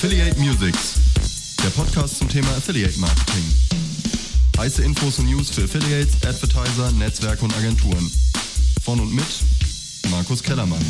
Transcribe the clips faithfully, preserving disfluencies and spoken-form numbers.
Affiliate Musics, der Podcast zum Thema Affiliate Marketing. Heiße Infos und News für Affiliates, Advertiser, Netzwerke und Agenturen. Von und mit Markus Kellermann.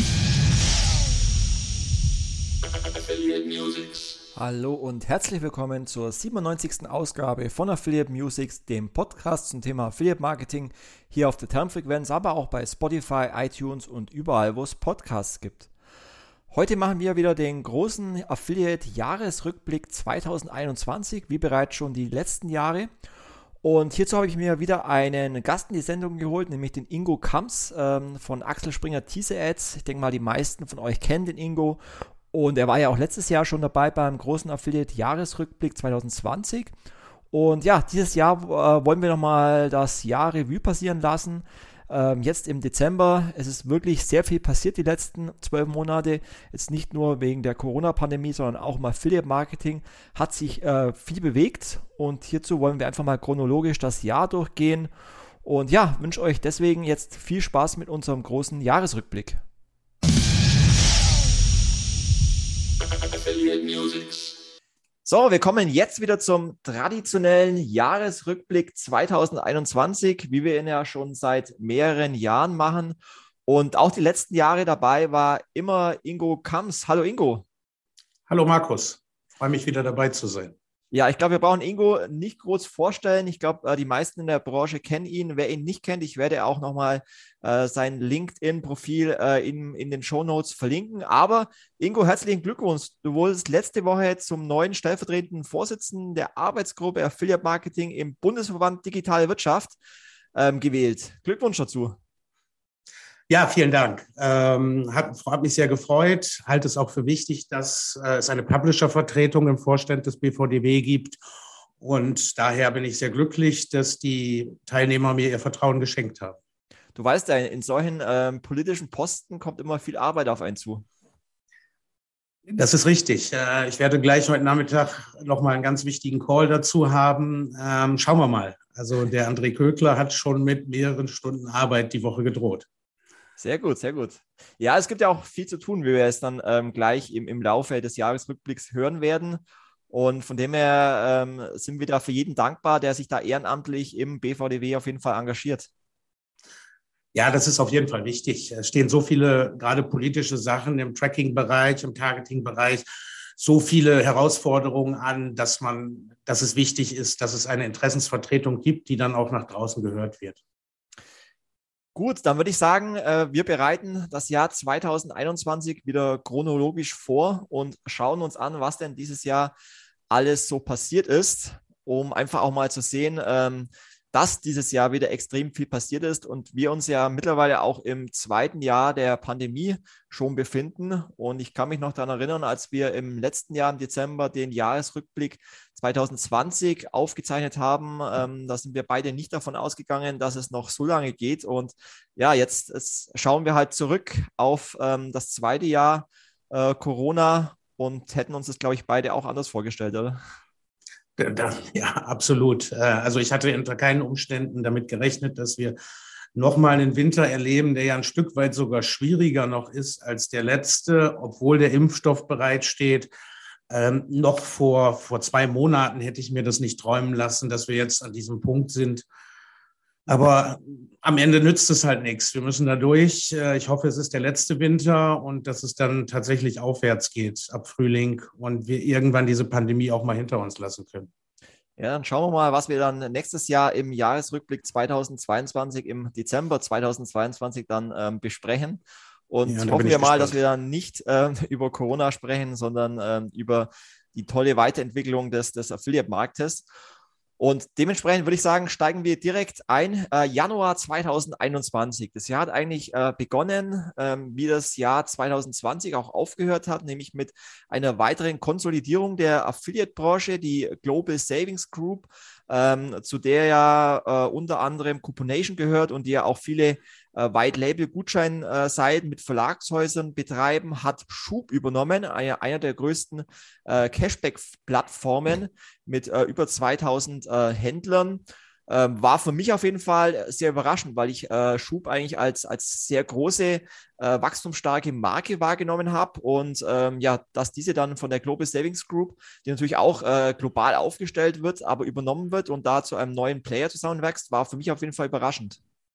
Affiliate Musics. Hallo und herzlich willkommen zur siebenundneunzigsten Ausgabe von Affiliate Musics, dem Podcast zum Thema Affiliate Marketing, hier auf der Termfrequenz, aber auch bei Spotify, iTunes und überall, wo es Podcasts gibt. Heute machen wir wieder den großen Affiliate-Jahresrückblick zweitausendeinundzwanzig, wie bereits schon die letzten Jahre. Und hierzu habe ich mir wieder einen Gast in die Sendung geholt, nämlich den Ingo Kamps ähm, von Axel Springer Teaser Ads. Ich denke mal, die meisten von euch kennen den Ingo. Und er war ja auch letztes Jahr schon dabei beim großen Affiliate-Jahresrückblick zweitausendzwanzig. Und ja, dieses Jahr äh, wollen wir nochmal das Jahr Revue passieren lassen. Ähm, jetzt im Dezember, es ist wirklich sehr viel passiert die letzten zwölf Monate. Jetzt nicht nur wegen der Corona-Pandemie, sondern auch im Affiliate-Marketing hat sich äh, viel bewegt. Und hierzu wollen wir einfach mal chronologisch das Jahr durchgehen. Und ja, wünsche euch deswegen jetzt viel Spaß mit unserem großen Jahresrückblick. Affiliate Musics. So, wir kommen jetzt wieder zum traditionellen Jahresrückblick zweitausendeinundzwanzig, wie wir ihn ja schon seit mehreren Jahren machen. Und auch die letzten Jahre dabei war immer Ingo Kamps. Hallo Ingo. Hallo Markus, freue mich wieder dabei zu sein. Ja, ich glaube, wir brauchen Ingo nicht groß vorstellen. Ich glaube, die meisten in der Branche kennen ihn. Wer ihn nicht kennt, ich werde auch nochmal äh, sein LinkedIn-Profil äh, in, in den Shownotes verlinken. Aber Ingo, herzlichen Glückwunsch. Du wurdest letzte Woche zum neuen stellvertretenden Vorsitzenden der Arbeitsgruppe Affiliate Marketing im Bundesverband Digitale Wirtschaft ähm, gewählt. Glückwunsch dazu. Ja, vielen Dank. Ähm, hat, hat mich sehr gefreut. Halte es auch für wichtig, dass äh, es eine Publisher-Vertretung im Vorstand des B V D W gibt. Und daher bin ich sehr glücklich, dass die Teilnehmer mir ihr Vertrauen geschenkt haben. Du weißt ja, in solchen ähm, politischen Posten kommt immer viel Arbeit auf einen zu. Das ist richtig. Äh, ich werde gleich heute Nachmittag nochmal einen ganz wichtigen Call dazu haben. Ähm, schauen wir mal. Also der André Kögler hat schon mit mehreren Stunden Arbeit die Woche gedroht. Sehr gut, sehr gut. Ja, es gibt ja auch viel zu tun, wie wir es dann ähm, gleich im, im Laufe des Jahresrückblicks hören werden. Und von dem her ähm, sind wir da für jeden dankbar, der sich da ehrenamtlich im B V D W auf jeden Fall engagiert. Ja, das ist auf jeden Fall wichtig. Es stehen so viele, gerade politische Sachen im Tracking-Bereich, im Targeting-Bereich, so viele Herausforderungen an, dass man, dass es wichtig ist, dass es eine Interessensvertretung gibt, die dann auch nach draußen gehört wird. Gut, dann würde ich sagen, wir bereiten das Jahr zweitausendeinundzwanzig wieder chronologisch vor und schauen uns an, was denn dieses Jahr alles so passiert ist, um einfach auch mal zu sehen, dass dieses Jahr wieder extrem viel passiert ist und wir uns ja mittlerweile auch im zweiten Jahr der Pandemie schon befinden. Und ich kann mich noch daran erinnern, als wir im letzten Jahr im Dezember den Jahresrückblick zweitausendzwanzig aufgezeichnet haben, ähm, da sind wir beide nicht davon ausgegangen, dass es noch so lange geht. Und ja, jetzt, jetzt schauen wir halt zurück auf ähm, das zweite Jahr äh, Corona und hätten uns das, glaube ich, beide auch anders vorgestellt, oder? Ja, absolut. Also ich hatte unter keinen Umständen damit gerechnet, dass wir nochmal einen Winter erleben, der ja ein Stück weit sogar schwieriger noch ist als der letzte, obwohl der Impfstoff bereitsteht. Ähm, noch vor, vor zwei Monaten hätte ich mir das nicht träumen lassen, dass wir jetzt an diesem Punkt sind. Aber am Ende nützt es halt nichts. Wir müssen da durch. Ich hoffe, es ist der letzte Winter und dass es dann tatsächlich aufwärts geht ab Frühling und wir irgendwann diese Pandemie auch mal hinter uns lassen können. Ja, dann schauen wir mal, was wir dann nächstes Jahr im Jahresrückblick zweitausendzweiundzwanzig, im Dezember zweitausendzweiundzwanzig dann ähm, besprechen. Und ja, hoffen wir mal, gespannt, dass wir dann nicht äh, über Corona sprechen, sondern äh, über die tolle Weiterentwicklung des, des Affiliate-Marktes. Und dementsprechend würde ich sagen, steigen wir direkt ein. Äh, Januar zweitausendeinundzwanzig. Das Jahr hat eigentlich äh, begonnen, ähm, wie das Jahr zweitausendzwanzig auch aufgehört hat, nämlich mit einer weiteren Konsolidierung der Affiliate-Branche, die Global Savings Group, ähm, zu der ja äh, unter anderem Couponation gehört und die ja auch viele äh, White-Label-Gutscheinseiten mit Verlagshäusern betreiben, hat Schub übernommen, einer, einer der größten äh, Cashback-Plattformen mit äh, über zweitausend äh, Händlern. Ähm, war für mich auf jeden Fall sehr überraschend, weil ich äh, Schuh eigentlich als, als sehr große, äh, wachstumsstarke Marke wahrgenommen habe und ähm, ja, dass diese dann von der Global Savings Group, die natürlich auch äh, global aufgestellt wird, aber übernommen wird und da zu einem neuen Player zusammenwächst, war für mich auf jeden Fall überraschend.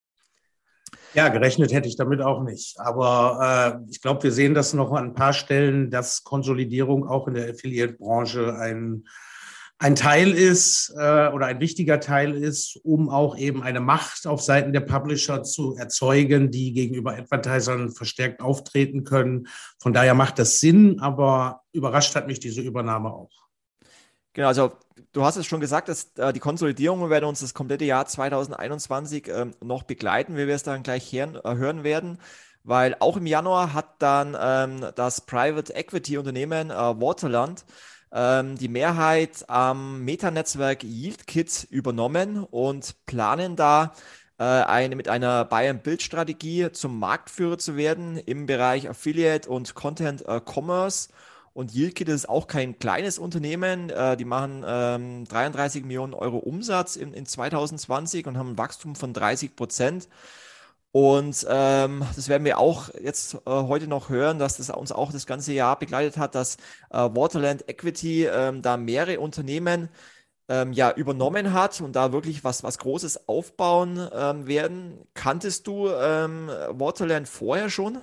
Ja, gerechnet hätte ich damit auch nicht. Aber äh, ich glaube, wir sehen das noch an ein paar Stellen, dass Konsolidierung auch in der Affiliate-Branche ein, ein Teil ist äh, oder ein wichtiger Teil ist, um auch eben eine Macht auf Seiten der Publisher zu erzeugen, die gegenüber Advertisern verstärkt auftreten können. Von daher macht das Sinn, aber überrascht hat mich diese Übernahme auch. Genau, also du hast es schon gesagt, dass äh, die Konsolidierungen werden uns das komplette Jahr zwanzig einundzwanzig ähm, noch begleiten, wie wir es dann gleich hören, äh, hören werden, weil auch im Januar hat dann ähm, das Private Equity Unternehmen äh, Waterland ähm, die Mehrheit am Meta-Netzwerk YieldKit übernommen und planen da äh, eine, mit einer Buy-and-Build-Strategie zum Marktführer zu werden im Bereich Affiliate und Content äh, Commerce. Und YieldKit ist auch kein kleines Unternehmen. Äh, die machen ähm, dreiunddreißig Millionen Euro Umsatz in, in zwanzig zwanzig und haben ein Wachstum von dreißig Prozent. Und ähm, das werden wir auch jetzt äh, heute noch hören, dass das uns auch das ganze Jahr begleitet hat, dass äh, Waterland Equity ähm, da mehrere Unternehmen ähm, ja, übernommen hat und da wirklich was, was Großes aufbauen ähm, werden. Kanntest du ähm, Waterland vorher schon?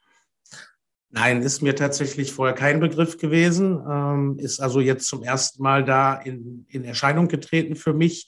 Nein, ist mir tatsächlich vorher kein Begriff gewesen, ähm, ist also jetzt zum ersten Mal da in, in Erscheinung getreten für mich.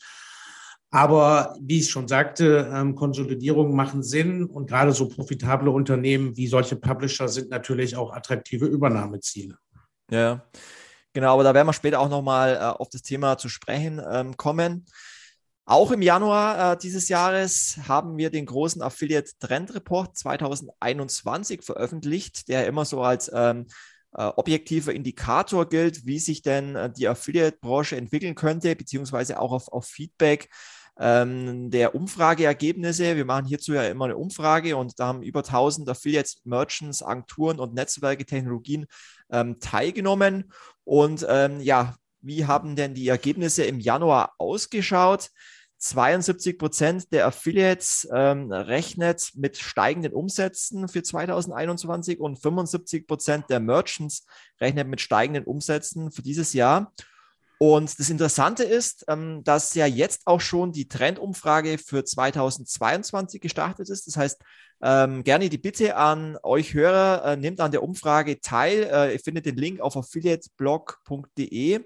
Aber wie ich schon sagte, ähm, Konsolidierungen machen Sinn und gerade so profitable Unternehmen wie solche Publisher sind natürlich auch attraktive Übernahmeziele. Ja, genau, aber da werden wir später auch nochmal äh, auf das Thema zu sprechen ähm, kommen. Auch im Januar äh, dieses Jahres haben wir den großen Affiliate Trend Report zwanzig einundzwanzig veröffentlicht, der immer so als ähm, äh, objektiver Indikator gilt, wie sich denn äh, die Affiliate-Branche entwickeln könnte, beziehungsweise auch auf, auf Feedback ähm, der Umfrageergebnisse. Wir machen hierzu ja immer eine Umfrage und da haben über tausend Affiliates, Merchants, Agenturen und Netzwerke, Technologien ähm, teilgenommen. Und ähm, ja, wie haben denn die Ergebnisse im Januar ausgeschaut? zweiundsiebzig Prozent der Affiliates ähm, rechnet mit steigenden Umsätzen für zwanzig einundzwanzig und fünfundsiebzig Prozent der Merchants rechnet mit steigenden Umsätzen für dieses Jahr. Und das Interessante ist, ähm, dass ja jetzt auch schon die Trendumfrage für zwanzig zweiundzwanzig gestartet ist. Das heißt, ähm, gerne die Bitte an euch Hörer, äh, nehmt an der Umfrage teil. Äh, ihr findet den Link auf affiliateblog punkt de.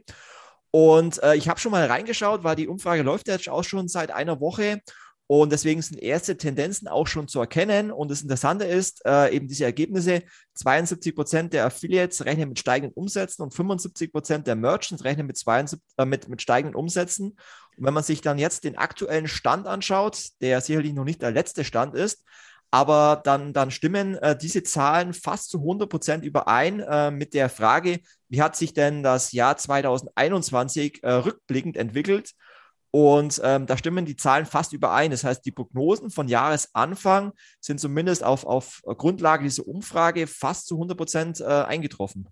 Und äh, ich habe schon mal reingeschaut, weil die Umfrage läuft jetzt auch schon seit einer Woche und deswegen sind erste Tendenzen auch schon zu erkennen. Und das Interessante ist, äh, eben diese Ergebnisse, zweiundsiebzig Prozent der Affiliates rechnen mit steigenden Umsätzen und fünfundsiebzig Prozent der Merchants rechnen mit, zweiundsiebzig, äh, mit, mit steigenden Umsätzen. Und wenn man sich dann jetzt den aktuellen Stand anschaut, der sicherlich noch nicht der letzte Stand ist, aber dann, dann stimmen äh, diese Zahlen fast zu hundert Prozent überein äh, mit der Frage, wie hat sich denn das Jahr zwanzig einundzwanzig äh, rückblickend entwickelt? Und ähm, da stimmen die Zahlen fast überein. Das heißt, die Prognosen von Jahresanfang sind zumindest auf, auf Grundlage dieser Umfrage fast zu hundert Prozent äh, eingetroffen.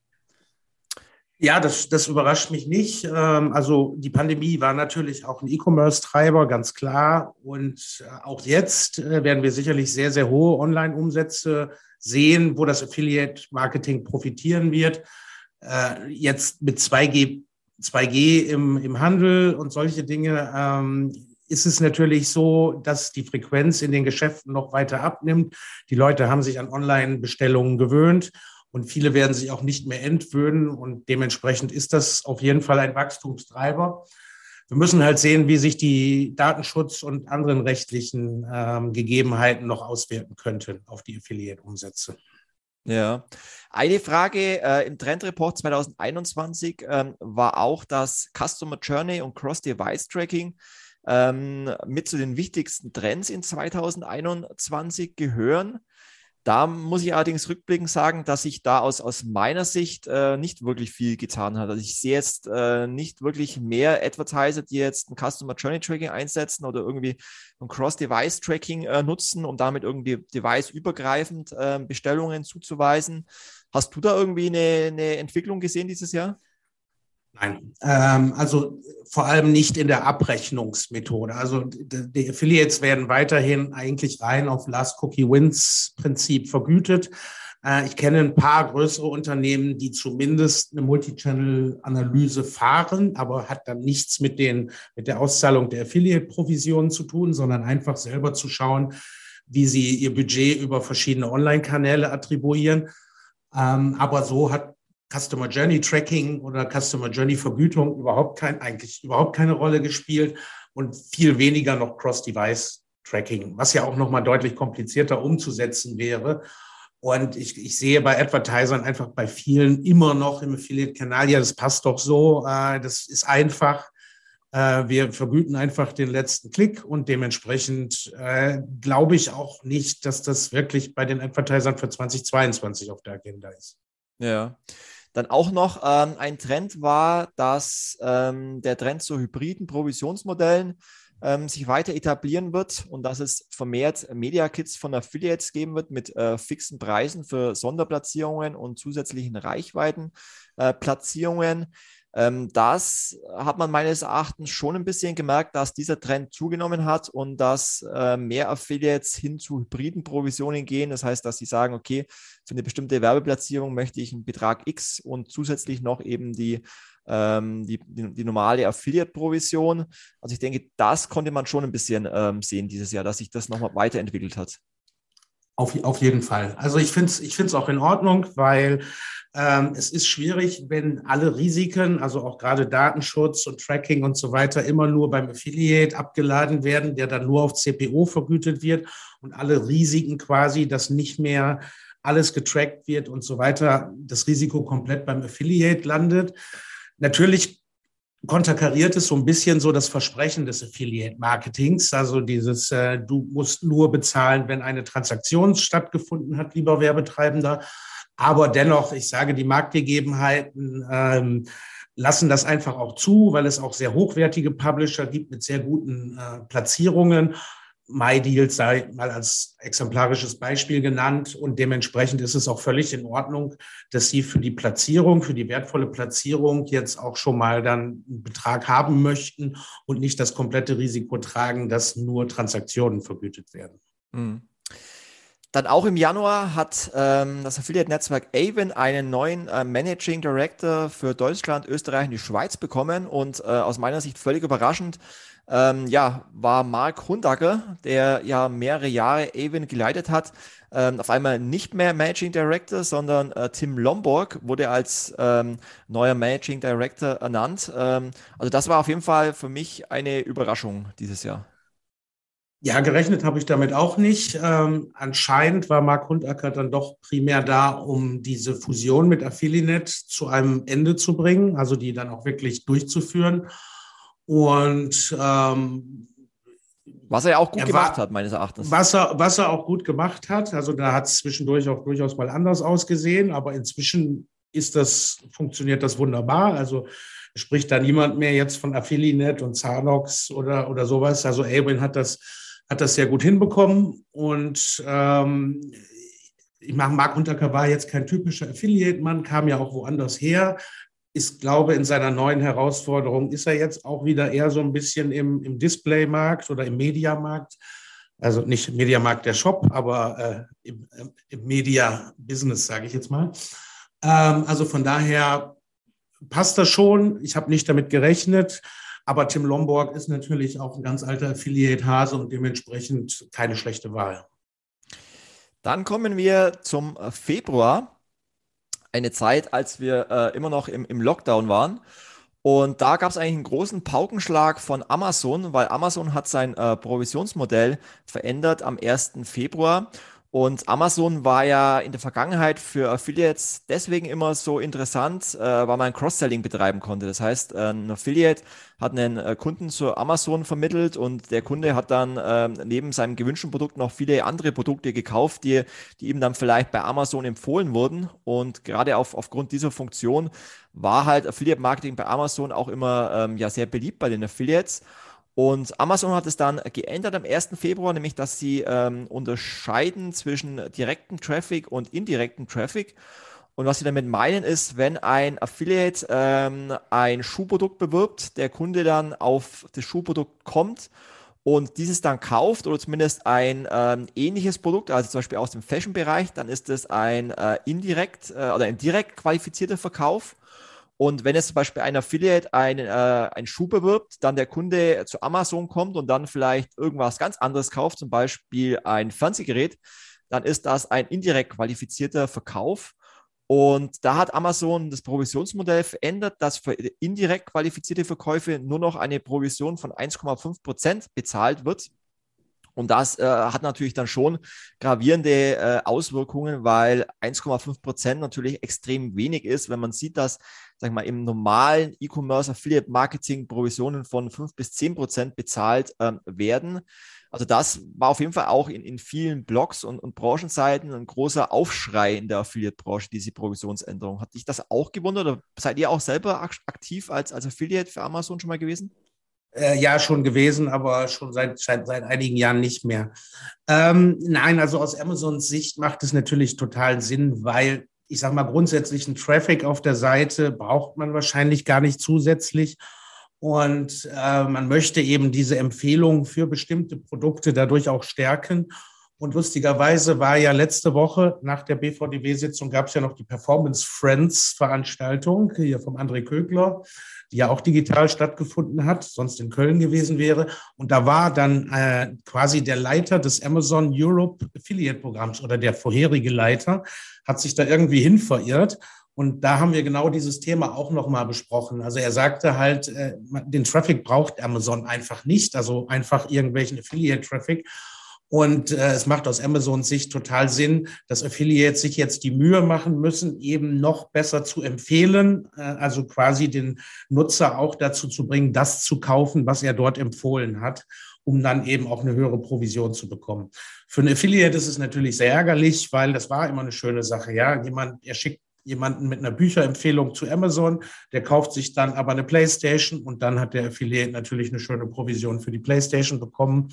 Ja, das, das überrascht mich nicht. Also die Pandemie war natürlich auch ein E-Commerce-Treiber, ganz klar. Und auch jetzt werden wir sicherlich sehr, sehr hohe Online-Umsätze sehen, wo das Affiliate-Marketing profitieren wird. Jetzt mit zwei G, zwei G im, im Handel und solche Dinge ist es natürlich so, dass die Frequenz in den Geschäften noch weiter abnimmt. Die Leute haben sich an Online-Bestellungen gewöhnt. Und viele werden sich auch nicht mehr entwöhnen und dementsprechend ist das auf jeden Fall ein Wachstumstreiber. Wir müssen halt sehen, wie sich die Datenschutz- und anderen rechtlichen ähm, Gegebenheiten noch auswirken könnten auf die Affiliate-Umsätze. Ja, eine Frage äh, im Trendreport zwanzig einundzwanzig ähm, war auch, dass Customer Journey und Cross-Device-Tracking ähm, mit zu den wichtigsten Trends in zwanzig einundzwanzig gehören. Da muss ich allerdings rückblickend sagen, dass sich da aus, aus meiner Sicht äh, nicht wirklich viel getan hat. Also ich sehe jetzt äh, nicht wirklich mehr Advertiser, die jetzt ein Customer Journey Tracking einsetzen oder irgendwie ein Cross-Device-Tracking äh, nutzen, um damit irgendwie device-übergreifend äh, Bestellungen zuzuweisen. Hast du da irgendwie eine, eine Entwicklung gesehen dieses Jahr? Nein, ähm, also vor allem nicht in der Abrechnungsmethode. Also die, die Affiliates werden weiterhin eigentlich rein auf Last-Cookie-Wins-Prinzip vergütet. Äh, ich kenne ein paar größere Unternehmen, die zumindest eine Multichannel-Analyse fahren, aber hat dann nichts mit, den, mit der Auszahlung der Affiliate-Provisionen zu tun, sondern einfach selber zu schauen, wie sie ihr Budget über verschiedene Online-Kanäle attribuieren. Ähm, aber so hat Customer Journey Tracking oder Customer Journey Vergütung überhaupt kein, eigentlich überhaupt keine Rolle gespielt und viel weniger noch Cross-Device Tracking, was ja auch nochmal deutlich komplizierter umzusetzen wäre. Und ich, ich sehe bei Advertisern einfach bei vielen immer noch im Affiliate-Kanal, ja, das passt doch so, äh, das ist einfach. Äh, wir vergüten einfach den letzten Klick und dementsprechend äh, glaube ich auch nicht, dass das wirklich bei den Advertisern für zweitausendzweiundzwanzig auf der Agenda ist. Ja. Dann auch noch ähm, ein Trend war, dass ähm, der Trend zu hybriden Provisionsmodellen ähm, sich weiter etablieren wird und dass es vermehrt Media Kits von Affiliates geben wird mit äh, fixen Preisen für Sonderplatzierungen und zusätzlichen Reichweitenplatzierungen. Äh, ähm, das hat man meines Erachtens schon ein bisschen gemerkt, dass dieser Trend zugenommen hat und dass äh, mehr Affiliates hin zu hybriden Provisionen gehen. Das heißt, dass sie sagen, okay, für eine bestimmte Werbeplatzierung möchte ich einen Betrag X und zusätzlich noch eben die, ähm, die, die, die normale Affiliate-Provision. Also ich denke, das konnte man schon ein bisschen ähm, sehen dieses Jahr, dass sich das nochmal weiterentwickelt hat. Auf, auf jeden Fall. Also ich finde es ich find's auch in Ordnung, weil ähm, es ist schwierig, wenn alle Risiken, also auch gerade Datenschutz und Tracking und so weiter, immer nur beim Affiliate abgeladen werden, der dann nur auf C P O vergütet wird und alle Risiken quasi, dass nicht mehr alles getrackt wird und so weiter, das Risiko komplett beim Affiliate landet. Natürlich konterkariert es so ein bisschen so das Versprechen des Affiliate-Marketings, also dieses, äh, du musst nur bezahlen, wenn eine Transaktion stattgefunden hat, lieber Werbetreibender. Aber dennoch, ich sage, die Marktgegebenheiten ähm, lassen das einfach auch zu, weil es auch sehr hochwertige Publisher gibt mit sehr guten äh, Platzierungen. MyDeals sei mal als exemplarisches Beispiel genannt und dementsprechend ist es auch völlig in Ordnung, dass Sie für die Platzierung, für die wertvolle Platzierung jetzt auch schon mal dann einen Betrag haben möchten und nicht das komplette Risiko tragen, dass nur Transaktionen vergütet werden. Mhm. Dann auch im Januar hat ähm, das Affiliate-Netzwerk Avon einen neuen äh, Managing Director für Deutschland, Österreich und die Schweiz bekommen und äh, aus meiner Sicht völlig überraschend ähm, ja, war Mark Hundacker, der ja mehrere Jahre Avon geleitet hat, ähm, auf einmal nicht mehr Managing Director, sondern äh, Tim Lomborg wurde als ähm, neuer Managing Director ernannt. Ähm, also das war auf jeden Fall für mich eine Überraschung dieses Jahr. Ja, gerechnet habe ich damit auch nicht. Ähm, anscheinend war Mark Hundacker dann doch primär da, um diese Fusion mit Affiliate zu einem Ende zu bringen, also die dann auch wirklich durchzuführen. Und ähm, was er ja auch gut er gemacht war, hat, meines Erachtens. Was er, was er auch gut gemacht hat, also da hat es zwischendurch auch durchaus mal anders ausgesehen, aber inzwischen ist das, funktioniert das wunderbar. Also spricht da niemand mehr jetzt von Affiliate und Zanox oder, oder sowas. Also Avon hat das hat das sehr gut hinbekommen und ähm, ich mache, Mark Hundacker war jetzt kein typischer Affiliate-Mann, kam ja auch woanders her, ist, glaube in seiner neuen Herausforderung ist er jetzt auch wieder eher so ein bisschen im, im Display-Markt oder im Mediamarkt, also nicht im Mediamarkt der Shop, aber äh, im, im Media-Business, sage ich jetzt mal. Ähm, also von daher passt das schon, ich habe nicht damit gerechnet. Aber Tim Lomborg ist natürlich auch ein ganz alter Affiliate-Hase und dementsprechend keine schlechte Wahl. Dann kommen wir zum Februar, eine Zeit, als wir äh, immer noch im, im Lockdown waren. Und da gab es eigentlich einen großen Paukenschlag von Amazon, weil Amazon hat sein äh, Provisionsmodell verändert am ersten Februar. Und Amazon war ja in der Vergangenheit für Affiliates deswegen immer so interessant, äh, weil man Cross-Selling betreiben konnte. Das heißt, äh, ein Affiliate hat einen äh, Kunden zu Amazon vermittelt und der Kunde hat dann äh, neben seinem gewünschten Produkt noch viele andere Produkte gekauft, die, die ihm dann vielleicht bei Amazon empfohlen wurden. Und gerade auf, aufgrund dieser Funktion war halt Affiliate-Marketing bei Amazon auch immer ähm, ja, sehr beliebt bei den Affiliates. Und Amazon hat es dann geändert am ersten Februar, nämlich dass sie ähm, unterscheiden zwischen direktem Traffic und indirektem Traffic. Und was sie damit meinen ist, wenn ein Affiliate ähm, ein Schuhprodukt bewirbt, der Kunde dann auf das Schuhprodukt kommt und dieses dann kauft oder zumindest ein ähm, ähnliches Produkt, also zum Beispiel aus dem Fashion-Bereich, dann ist das ein äh, indirekt äh, oder ein direkt qualifizierter Verkauf. Und wenn jetzt zum Beispiel ein Affiliate einen, äh, einen Schuh bewirbt, dann der Kunde zu Amazon kommt und dann vielleicht irgendwas ganz anderes kauft, zum Beispiel ein Fernsehgerät, dann ist das ein indirekt qualifizierter Verkauf. Und da hat Amazon das Provisionsmodell verändert, dass für indirekt qualifizierte Verkäufe nur noch eine Provision von eins Komma fünf Prozent bezahlt wird. Und das äh, hat natürlich dann schon gravierende äh, Auswirkungen, weil eins Komma fünf Prozent natürlich extrem wenig ist, wenn man sieht, dass, sag ich mal, im normalen E-Commerce Affiliate Marketing Provisionen von fünf bis zehn Prozent bezahlt ähm, werden. Also das war auf jeden Fall auch in, in vielen Blogs und, und Branchenseiten ein großer Aufschrei in der Affiliate-Branche, diese Provisionsänderung. Hat dich das auch gewundert oder seid ihr auch selber aktiv als, als Affiliate für Amazon schon mal gewesen? Äh, ja, schon gewesen, aber schon seit, seit, seit einigen Jahren nicht mehr. Ähm, nein, also aus Amazons Sicht macht es natürlich total Sinn, weil ich sage mal, grundsätzlichen Traffic auf der Seite braucht man wahrscheinlich gar nicht zusätzlich. Und äh, man möchte eben diese Empfehlungen für bestimmte Produkte dadurch auch stärken. Und lustigerweise war ja letzte Woche nach der B V D W-Sitzung gab es ja noch die Performance Friends Veranstaltung hier vom André Kögler, die ja auch digital stattgefunden hat, sonst in Köln gewesen wäre. Und da war dann äh, quasi der Leiter des Amazon Europe Affiliate Programms oder der vorherige Leiter, hat sich da irgendwie hin verirrt. Und da haben wir genau dieses Thema auch nochmal besprochen. Also er sagte halt, äh, den Traffic braucht Amazon einfach nicht, also einfach irgendwelchen Affiliate-Traffic. Und äh, es macht aus Amazons Sicht total Sinn, dass Affiliates sich jetzt die Mühe machen müssen, eben noch besser zu empfehlen, äh, also quasi den Nutzer auch dazu zu bringen, das zu kaufen, was er dort empfohlen hat, um dann eben auch eine höhere Provision zu bekommen. Für einen Affiliate ist es natürlich sehr ärgerlich, weil das war immer eine schöne Sache. Ja, jemand, er schickt jemanden mit einer Bücherempfehlung zu Amazon, der kauft sich dann aber eine PlayStation und dann hat der Affiliate natürlich eine schöne Provision für die PlayStation bekommen.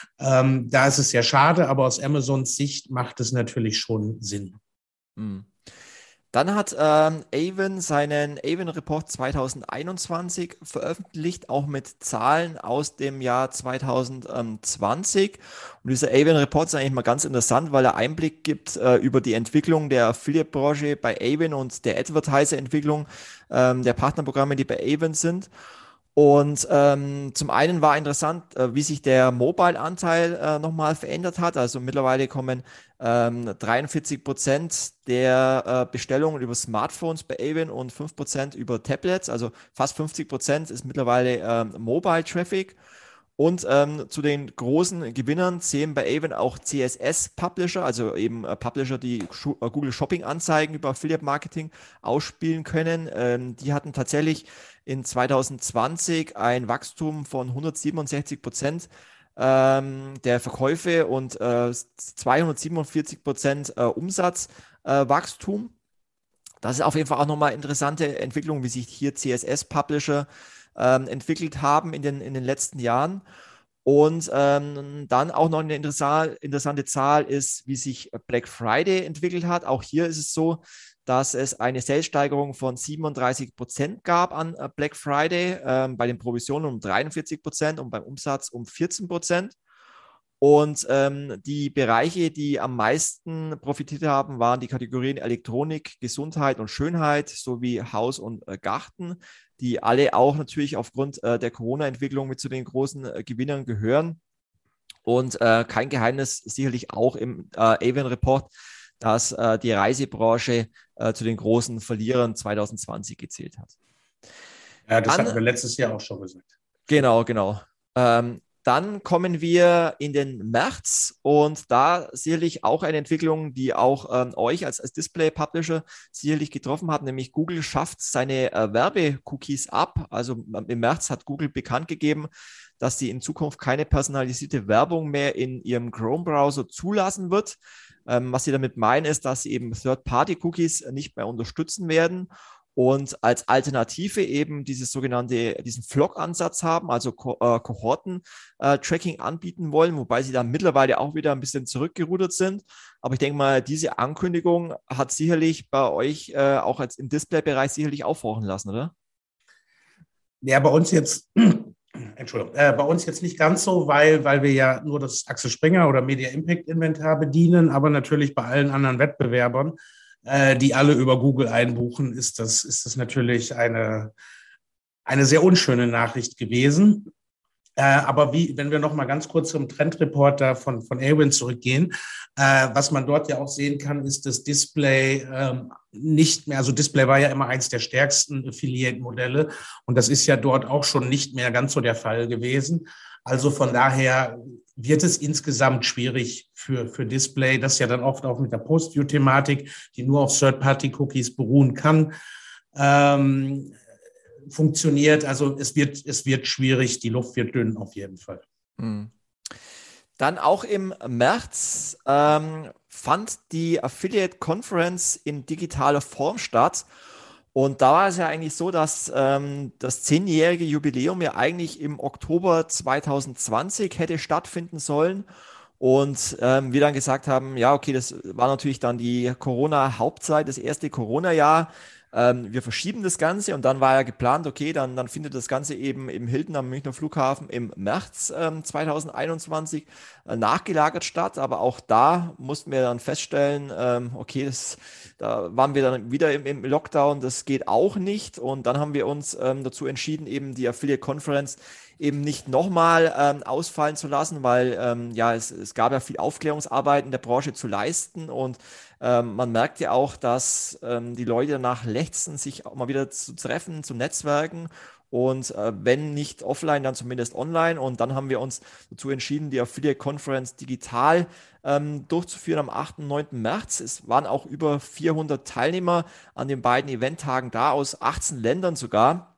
Ähm, da ist es ja schade, aber aus Amazons Sicht macht es natürlich schon Sinn. Mhm. Dann hat ähm, Avon seinen Avon Report zwanzig einundzwanzig veröffentlicht, auch mit Zahlen aus dem Jahr zwanzig zwanzig. Und dieser Avon Report ist eigentlich mal ganz interessant, weil er Einblick gibt äh, über die Entwicklung der Affiliate-Branche bei Avon und der Advertiser-Entwicklung ähm, der Partnerprogramme, die bei Avon sind. Und ähm, zum einen war interessant, äh, wie sich der Mobile-Anteil äh, nochmal verändert hat. Also mittlerweile kommen ähm, dreiundvierzig Prozent der äh, Bestellungen über Smartphones bei Avon und fünf Prozent über Tablets. Also fast fünfzig Prozent ist mittlerweile ähm, Mobile-Traffic. Und ähm, zu den großen Gewinnern zählen bei Avon auch C S S-Publisher, also eben äh, Publisher, die Schu äh, Google Shopping-Anzeigen über Affiliate-Marketing ausspielen können. Ähm, die hatten tatsächlich in zwanzig zwanzig ein Wachstum von hundertsiebenundsechzig Prozent ähm, der Verkäufe und äh, zweihundertsiebenundvierzig Prozent äh, Umsatzwachstum. Äh, das ist auf jeden Fall auch nochmal interessante Entwicklung, wie sich hier C S S-Publisher ähm, entwickelt haben in den, in den letzten Jahren. Und ähm, dann auch noch eine interessante Zahl ist, wie sich Black Friday entwickelt hat. Auch hier ist es so, dass es eine Salessteigerung von siebenunddreißig Prozent gab an Black Friday, ähm, bei den Provisionen um dreiundvierzig Prozent und beim Umsatz um vierzehn Prozent. Und ähm, die Bereiche, die am meisten profitiert haben, waren die Kategorien Elektronik, Gesundheit und Schönheit sowie Haus und äh, Garten, die alle auch natürlich aufgrund äh, der Corona-Entwicklung mit zu den großen äh, Gewinnern gehören. Und äh, kein Geheimnis, sicherlich auch im äh, Avon-Report, dass äh, die Reisebranche äh, zu den großen Verlierern zwanzig zwanzig gezählt hat. Ja, das Dann, hatten wir letztes Jahr auch schon gesagt. Genau, genau. Ähm, Dann kommen wir in den März und da sicherlich auch eine Entwicklung, die auch ähm, euch als, als Display-Publisher sicherlich getroffen hat, nämlich Google schafft seine äh, Werbe-Cookies ab. Also im März hat Google bekannt gegeben, dass sie in Zukunft keine personalisierte Werbung mehr in ihrem Chrome-Browser zulassen wird. Ähm, was sie damit meinen, ist, dass sie eben Third-Party-Cookies nicht mehr unterstützen werden. und als Alternative eben dieses sogenannte, diesen Flock-Ansatz haben, also Ko- äh, Kohorten-Tracking anbieten wollen, wobei sie dann mittlerweile auch wieder ein bisschen zurückgerudert sind. Aber ich denke mal, diese Ankündigung hat sicherlich bei euch äh, auch als im Display-Bereich sicherlich aufhorchen lassen, oder? Ja, bei uns jetzt, Entschuldigung, äh, bei uns jetzt nicht ganz so, weil, weil wir ja nur das Axel Springer oder Media Impact Inventar bedienen, aber natürlich bei allen anderen Wettbewerbern, äh, die alle über Google einbuchen, ist das, ist das natürlich eine, eine sehr unschöne Nachricht gewesen. Äh, aber wie, wenn wir noch mal ganz kurz zum Trendreporter von, von Awin zurückgehen, äh, was man dort ja auch sehen kann, ist das Display ähm, nicht mehr, also Display war ja immer eins der stärksten Affiliate-Modelle und das ist ja dort auch schon nicht mehr ganz so der Fall gewesen. Also von daher wird es insgesamt schwierig für, für Display, das ja dann oft auch mit der Post-View-Thematik, die nur auf Third-Party-Cookies beruhen kann, ähm, funktioniert. Also es wird, es wird schwierig, die Luft wird dünn auf jeden Fall. Hm. Dann auch im März ähm, fand die Affiliate Conference in digitaler Form statt. Und da war es ja eigentlich so, dass ähm, das zehnjährige Jubiläum ja eigentlich im Oktober zwanzig zwanzig hätte stattfinden sollen. Und ähm, wir dann gesagt haben, ja, okay, das war natürlich dann die Corona-Hauptzeit, das erste Corona-Jahr. Ähm, wir verschieben das Ganze und dann war ja geplant, okay, dann, dann findet das Ganze eben im Hilton am Münchner Flughafen im März ähm, zwanzig einundzwanzig äh, nachgelagert statt. Aber auch da mussten wir dann feststellen, ähm, okay, das, da waren wir dann wieder im, im Lockdown, das geht auch nicht. Und dann haben wir uns ähm, dazu entschieden, eben die Affiliate Conference eben nicht nochmal ähm, ausfallen zu lassen, weil ähm, ja, es, es gab ja viel Aufklärungsarbeit in der Branche zu leisten und ähm, man merkt ja auch, dass ähm, die Leute danach lechzen, sich auch mal wieder zu treffen, zu netzwerken und äh, wenn nicht offline, dann zumindest online und dann haben wir uns dazu entschieden, die Affiliate Conference digital ähm, durchzuführen am achten und neunten März. Es waren auch über vierhundert Teilnehmer an den beiden Eventtagen da, aus achtzehn Ländern sogar.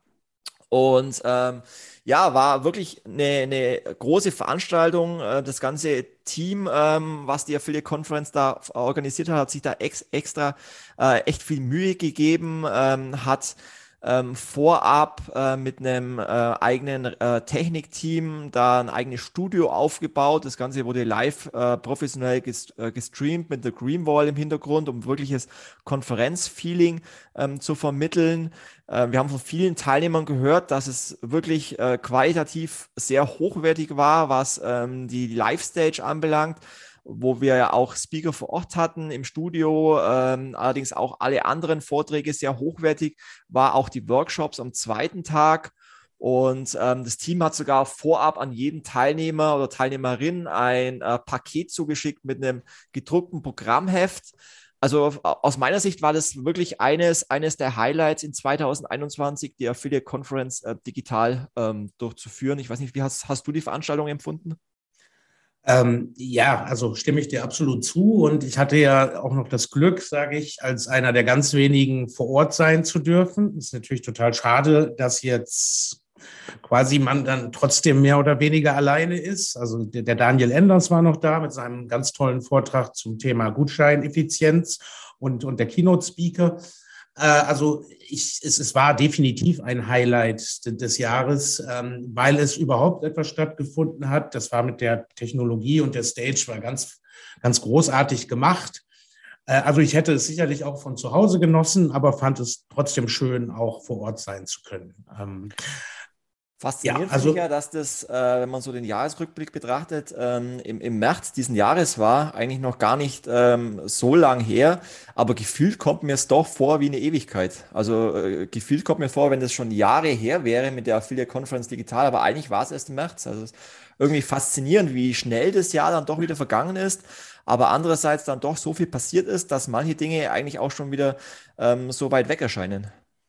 Und ähm, ja, war wirklich eine, eine große Veranstaltung. Äh, Das ganze Team, ähm, was die Affiliate Conference da organisiert hat, hat sich da ex extra äh, echt viel Mühe gegeben, ähm, hat ähm, vorab äh, mit einem äh, eigenen äh, Technikteam da ein eigenes Studio aufgebaut. Das Ganze wurde live äh, professionell gest äh, gestreamt mit der Greenwall im Hintergrund, um wirkliches Konferenzfeeling ähm, zu vermitteln. Äh, wir haben von vielen Teilnehmern gehört, dass es wirklich äh, qualitativ sehr hochwertig war, was ähm, die Live-Stage anbelangt, wo wir ja auch Speaker vor Ort hatten im Studio, ähm, allerdings auch alle anderen Vorträge sehr hochwertig, war auch die Workshops am zweiten Tag. Und ähm, das Team hat sogar vorab an jeden Teilnehmer oder Teilnehmerin ein äh, Paket zugeschickt mit einem gedruckten Programmheft. Also aus meiner Sicht war das wirklich eines, eines der Highlights in zwanzig einundzwanzig, die Affiliate Conference äh, digital ähm, durchzuführen. Ich weiß nicht, wie hast, hast du die Veranstaltung empfunden? Ähm, ja, also stimme ich dir absolut zu. Und ich hatte ja auch noch das Glück, sage ich, als einer der ganz wenigen vor Ort sein zu dürfen. Ist natürlich total schade, dass jetzt quasi man dann trotzdem mehr oder weniger alleine ist. Also der, der Daniel Enders war noch da mit seinem ganz tollen Vortrag zum Thema Gutscheineffizienz und, und der Keynote-Speaker. Äh, also ich, es, es war definitiv ein Highlight des Jahres, ähm, weil es überhaupt etwas stattgefunden hat. Das war mit der Technologie und der Stage war ganz, ganz großartig gemacht. Äh, also ich hätte es sicherlich auch von zu Hause genossen, aber fand es trotzdem schön, auch vor Ort sein zu können. Ähm, Faszinierend ja, also finde ich ja, dass das, äh, wenn man so den Jahresrückblick betrachtet, ähm, im, im März diesen Jahres war, eigentlich noch gar nicht ähm, so lang her, aber gefühlt kommt mir es doch vor wie eine Ewigkeit. Also äh, gefühlt kommt mir vor, wenn das schon Jahre her wäre mit der Affiliate Conference digital, aber eigentlich war es erst im März. Also es ist irgendwie faszinierend, wie schnell das Jahr dann doch wieder vergangen ist, aber andererseits dann doch so viel passiert ist, dass manche Dinge eigentlich auch schon wieder ähm, so weit weg erscheinen.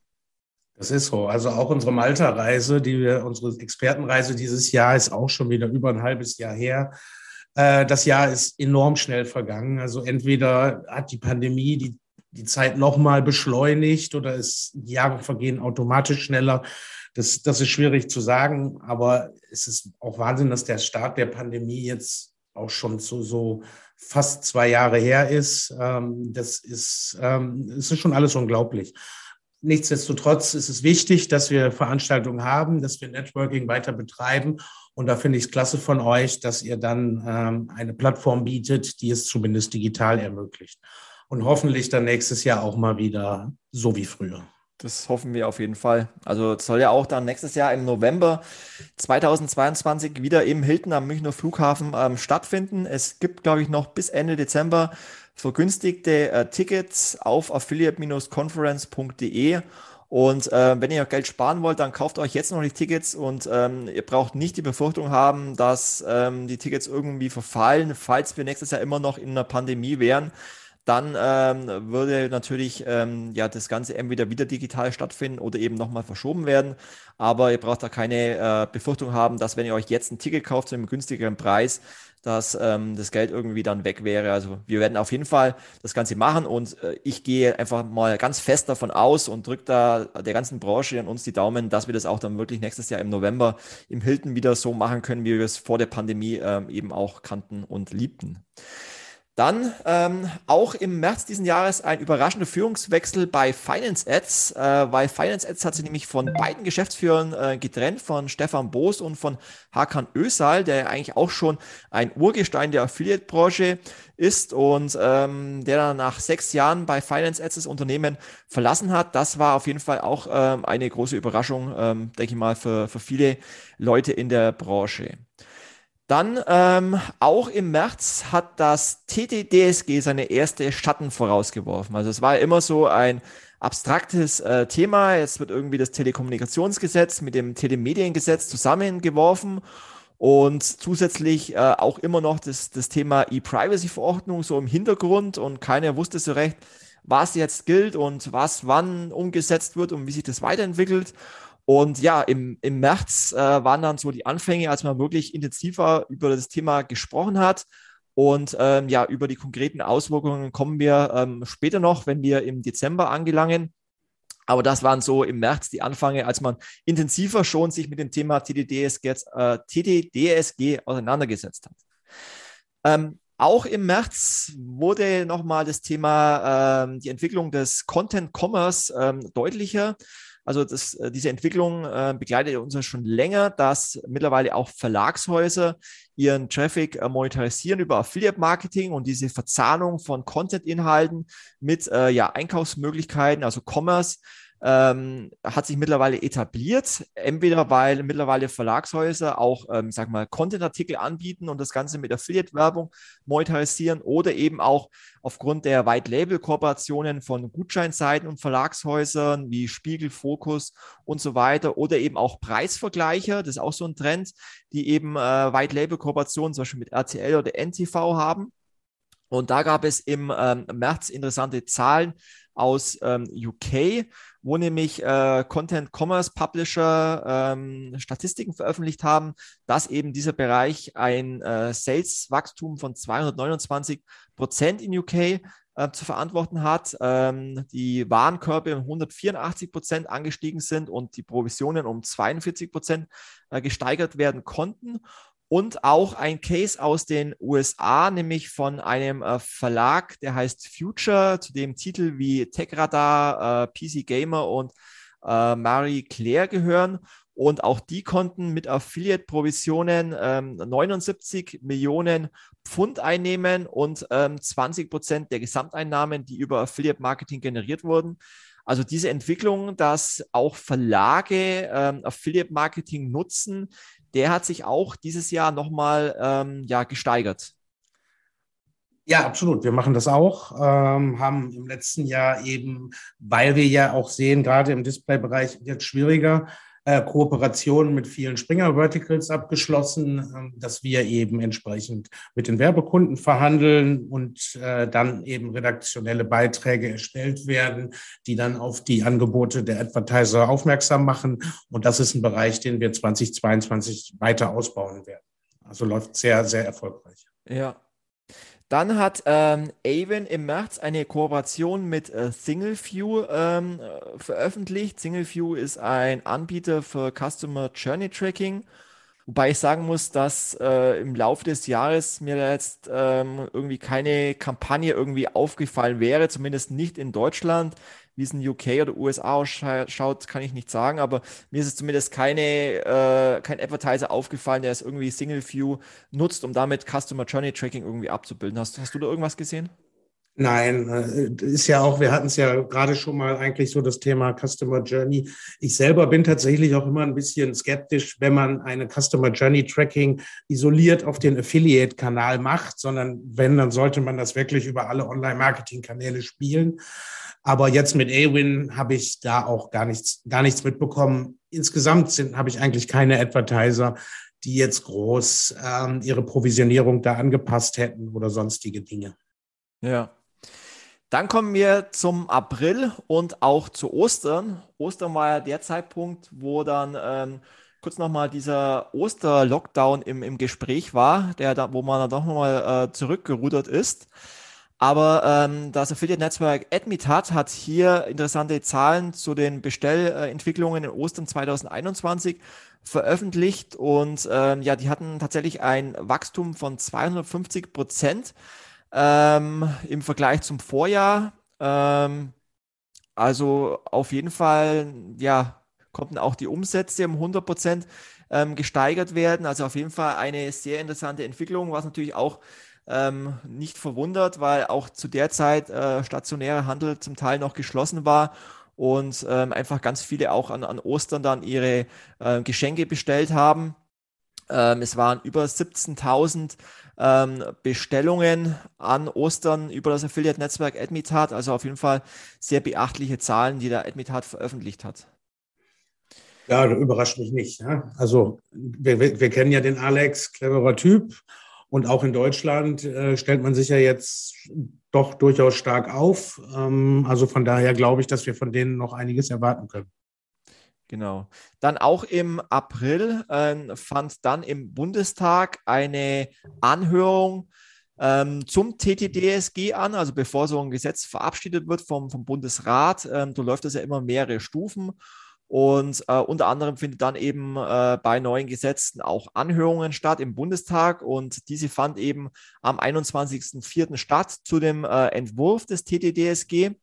das ist so. Also auch unsere Malta-Reise, die wir, unsere Expertenreise dieses Jahr ist auch schon wieder über ein halbes Jahr her. Äh, das Jahr ist enorm schnell vergangen. Also entweder hat die Pandemie die, die Zeit nochmal beschleunigt oder es, die Jahre vergehen automatisch schneller. Das, das ist schwierig zu sagen, aber es ist auch Wahnsinn, dass der Start der Pandemie jetzt auch schon so, so fast zwei Jahre her ist. Ähm, das ist, ähm, es ist schon alles unglaublich. nichtsdestotrotz ist es wichtig, dass wir Veranstaltungen haben, dass wir Networking weiter betreiben. Und da finde ich es klasse von euch, dass ihr dann ähm, eine Plattform bietet, die es zumindest digital ermöglicht. Und hoffentlich dann nächstes Jahr auch mal wieder so wie früher. Das hoffen wir auf jeden Fall. Also es soll ja auch dann nächstes Jahr im November zweitausendzweiundzwanzig wieder im Hilton am Münchner Flughafen ähm, stattfinden. Es gibt, glaube ich, noch bis Ende Dezember vergünstigte äh, Tickets auf affiliate conference punkt de. Und äh, wenn ihr Geld sparen wollt, dann kauft euch jetzt noch die Tickets und ähm, ihr braucht nicht die Befürchtung haben, dass ähm, die Tickets irgendwie verfallen, falls wir nächstes Jahr immer noch in einer Pandemie wären. Dann ähm, würde natürlich ähm, ja das Ganze entweder wieder digital stattfinden oder eben nochmal verschoben werden. Aber ihr braucht da keine äh, Befürchtung haben, dass wenn ihr euch jetzt ein Ticket kauft zu einem günstigeren Preis, dass ähm, das Geld irgendwie dann weg wäre. Also wir werden auf jeden Fall das Ganze machen und äh, ich gehe einfach mal ganz fest davon aus und drücke da der ganzen Branche und uns die Daumen, dass wir das auch dann wirklich nächstes Jahr im November im Hilton wieder so machen können, wie wir es vor der Pandemie ähm, eben auch kannten und liebten. Dann ähm, auch im März diesen Jahres ein überraschender Führungswechsel bei Finance Ads, äh, weil Finance Ads hat sich nämlich von beiden Geschäftsführern äh, getrennt, von Stefan Boos und von Hakan Özal, der eigentlich auch schon ein Urgestein der Affiliate-Branche ist und ähm, der dann nach sechs Jahren bei Finance Ads das Unternehmen verlassen hat. Das war auf jeden Fall auch ähm, eine große Überraschung, ähm, denke ich mal, für, für viele Leute in der Branche. Dann ähm, auch im März hat das T D D S G seine erste Schatten vorausgeworfen. Also es war ja immer so ein abstraktes äh, Thema. Jetzt wird irgendwie das Telekommunikationsgesetz mit dem Telemediengesetz zusammengeworfen und zusätzlich äh, auch immer noch das, das Thema E-Privacy-Verordnung so im Hintergrund und keiner wusste so recht, was jetzt gilt und was wann umgesetzt wird und wie sich das weiterentwickelt. Und ja, im, im März äh, waren dann so die Anfänge, als man wirklich intensiver über das Thema gesprochen hat. Und ähm, ja, über die konkreten Auswirkungen kommen wir ähm, später noch, wenn wir im Dezember angelangen. Aber das waren so im März die Anfänge, als man intensiver schon sich mit dem Thema T D D S G, äh, T D D S G auseinandergesetzt hat. Ähm, Auch im März wurde nochmal das Thema ähm, die Entwicklung des Content Commerce ähm, deutlicher. Also das, diese Entwicklung äh, begleitet uns ja schon länger, dass mittlerweile auch Verlagshäuser ihren Traffic äh, monetarisieren über Affiliate-Marketing und diese Verzahnung von Content-Inhalten mit äh, ja, Einkaufsmöglichkeiten, also Commerce, ähm, hat sich mittlerweile etabliert, entweder weil mittlerweile Verlagshäuser auch, ähm, sag mal, Content-Artikel anbieten und das Ganze mit Affiliate-Werbung monetarisieren oder eben auch aufgrund der White-Label-Kooperationen von Gutscheinseiten und Verlagshäusern wie Spiegel, Focus und so weiter oder eben auch Preisvergleicher, das ist auch so ein Trend, die eben äh, White-Label-Kooperationen zum Beispiel mit R T L oder N T V haben. Und da gab es im ähm, März interessante Zahlen aus ähm, U K, wo nämlich äh, Content Commerce Publisher ähm, Statistiken veröffentlicht haben, dass eben dieser Bereich ein äh, Sales-Wachstum von zweihundertneunundzwanzig Prozent in U K äh, zu verantworten hat, ähm, die Warenkörbe um hundertvierundachtzig Prozent angestiegen sind und die Provisionen um zweiundvierzig Prozent äh, gesteigert werden konnten. Und auch ein Case aus den U S A, nämlich von einem äh, Verlag, der heißt Future, zu dem Titel wie TechRadar, äh, P C Gamer und äh, Marie Claire gehören. Und auch die konnten mit Affiliate-Provisionen ähm, neunundsiebzig Millionen Pfund einnehmen und ähm, zwanzig Prozent der Gesamteinnahmen, die über Affiliate-Marketing generiert wurden. Also diese Entwicklung, dass auch Verlage ähm, Affiliate-Marketing nutzen, der hat sich auch dieses Jahr nochmal ähm, ja, gesteigert. Ja, absolut. Wir machen das auch, ähm, haben im letzten Jahr eben, weil wir ja auch sehen, gerade im Display-Bereich wird es schwieriger, äh, Kooperationen mit vielen Springer-Verticals abgeschlossen, äh, dass wir eben entsprechend mit den Werbekunden verhandeln und äh, dann eben redaktionelle Beiträge erstellt werden, die dann auf die Angebote der Advertiser aufmerksam machen. Und das ist ein Bereich, den wir zweitausendzweiundzwanzig weiter ausbauen werden. Also läuft sehr, sehr erfolgreich. Ja. Dann hat ähm, Avon im März eine Kooperation mit äh, SingleView ähm, veröffentlicht. SingleView ist ein Anbieter für Customer Journey Tracking, Wobei ich sagen muss, dass äh, im Laufe des Jahres mir da jetzt ähm, irgendwie keine Kampagne irgendwie aufgefallen wäre, zumindest nicht in Deutschland. Wie es in U K oder U S A ausschaut, kann ich nicht sagen, aber mir ist es zumindest keine, äh, kein Advertiser aufgefallen, der es irgendwie Single View nutzt, um damit Customer Journey Tracking irgendwie abzubilden. Hast, hast du da irgendwas gesehen? Nein, äh, ist ja auch, wir hatten es ja gerade schon mal eigentlich so das Thema Customer Journey. Ich selber bin tatsächlich auch immer ein bisschen skeptisch, wenn man eine Customer Journey Tracking isoliert auf den Affiliate-Kanal macht, sondern wenn, dann sollte man das wirklich über alle Online-Marketing-Kanäle spielen. Aber jetzt mit Awin habe ich da auch gar nichts, gar nichts mitbekommen. Insgesamt sind, habe ich eigentlich keine Advertiser, die jetzt groß ähm, ihre Provisionierung da angepasst hätten oder sonstige Dinge. Ja. Dann kommen wir zum April und auch zu Ostern. Ostern war ja der Zeitpunkt, wo dann ähm, kurz nochmal dieser Oster-Lockdown im, im Gespräch war, der da, wo man dann doch nochmal äh, zurückgerudert ist. Aber ähm, das Affiliate-Netzwerk Admitat hat hier interessante Zahlen zu den Bestellentwicklungen in Ostern zweitausendeinundzwanzig veröffentlicht. Und ähm, ja, die hatten tatsächlich ein Wachstum von zweihundertfünfzig Prozent. Ähm, im Vergleich zum Vorjahr. Ähm, also auf jeden Fall, ja, konnten auch die Umsätze um hundert Prozent ähm, gesteigert werden. Also auf jeden Fall eine sehr interessante Entwicklung, was natürlich auch ähm, nicht verwundert, weil auch zu der Zeit äh, stationärer Handel zum Teil noch geschlossen war und ähm, einfach ganz viele auch an, an Ostern dann ihre äh, Geschenke bestellt haben. Ähm, es waren über siebzehntausend ähm, Bestellungen an Ostern über das Affiliate-Netzwerk Admitat. Also auf jeden Fall sehr beachtliche Zahlen, die der Admitat veröffentlicht hat. Ja, überrascht mich nicht. Ja? Also wir, wir, wir kennen ja den Alex, cleverer Typ. Und auch in Deutschland äh, stellt man sich ja jetzt doch durchaus stark auf. Ähm, also von daher glaube ich, dass wir von denen noch einiges erwarten können. Genau. Dann auch im April äh, fand dann im Bundestag eine Anhörung ähm, zum T T D S G an, also bevor so ein Gesetz verabschiedet wird vom, vom Bundesrat. Ähm, da läuft das ja immer mehrere Stufen. Und äh, unter anderem findet dann eben äh, bei neuen Gesetzen auch Anhörungen statt im Bundestag. Und diese fand eben am einundzwanzigsten vierten statt zu dem äh, Entwurf des T T D S G.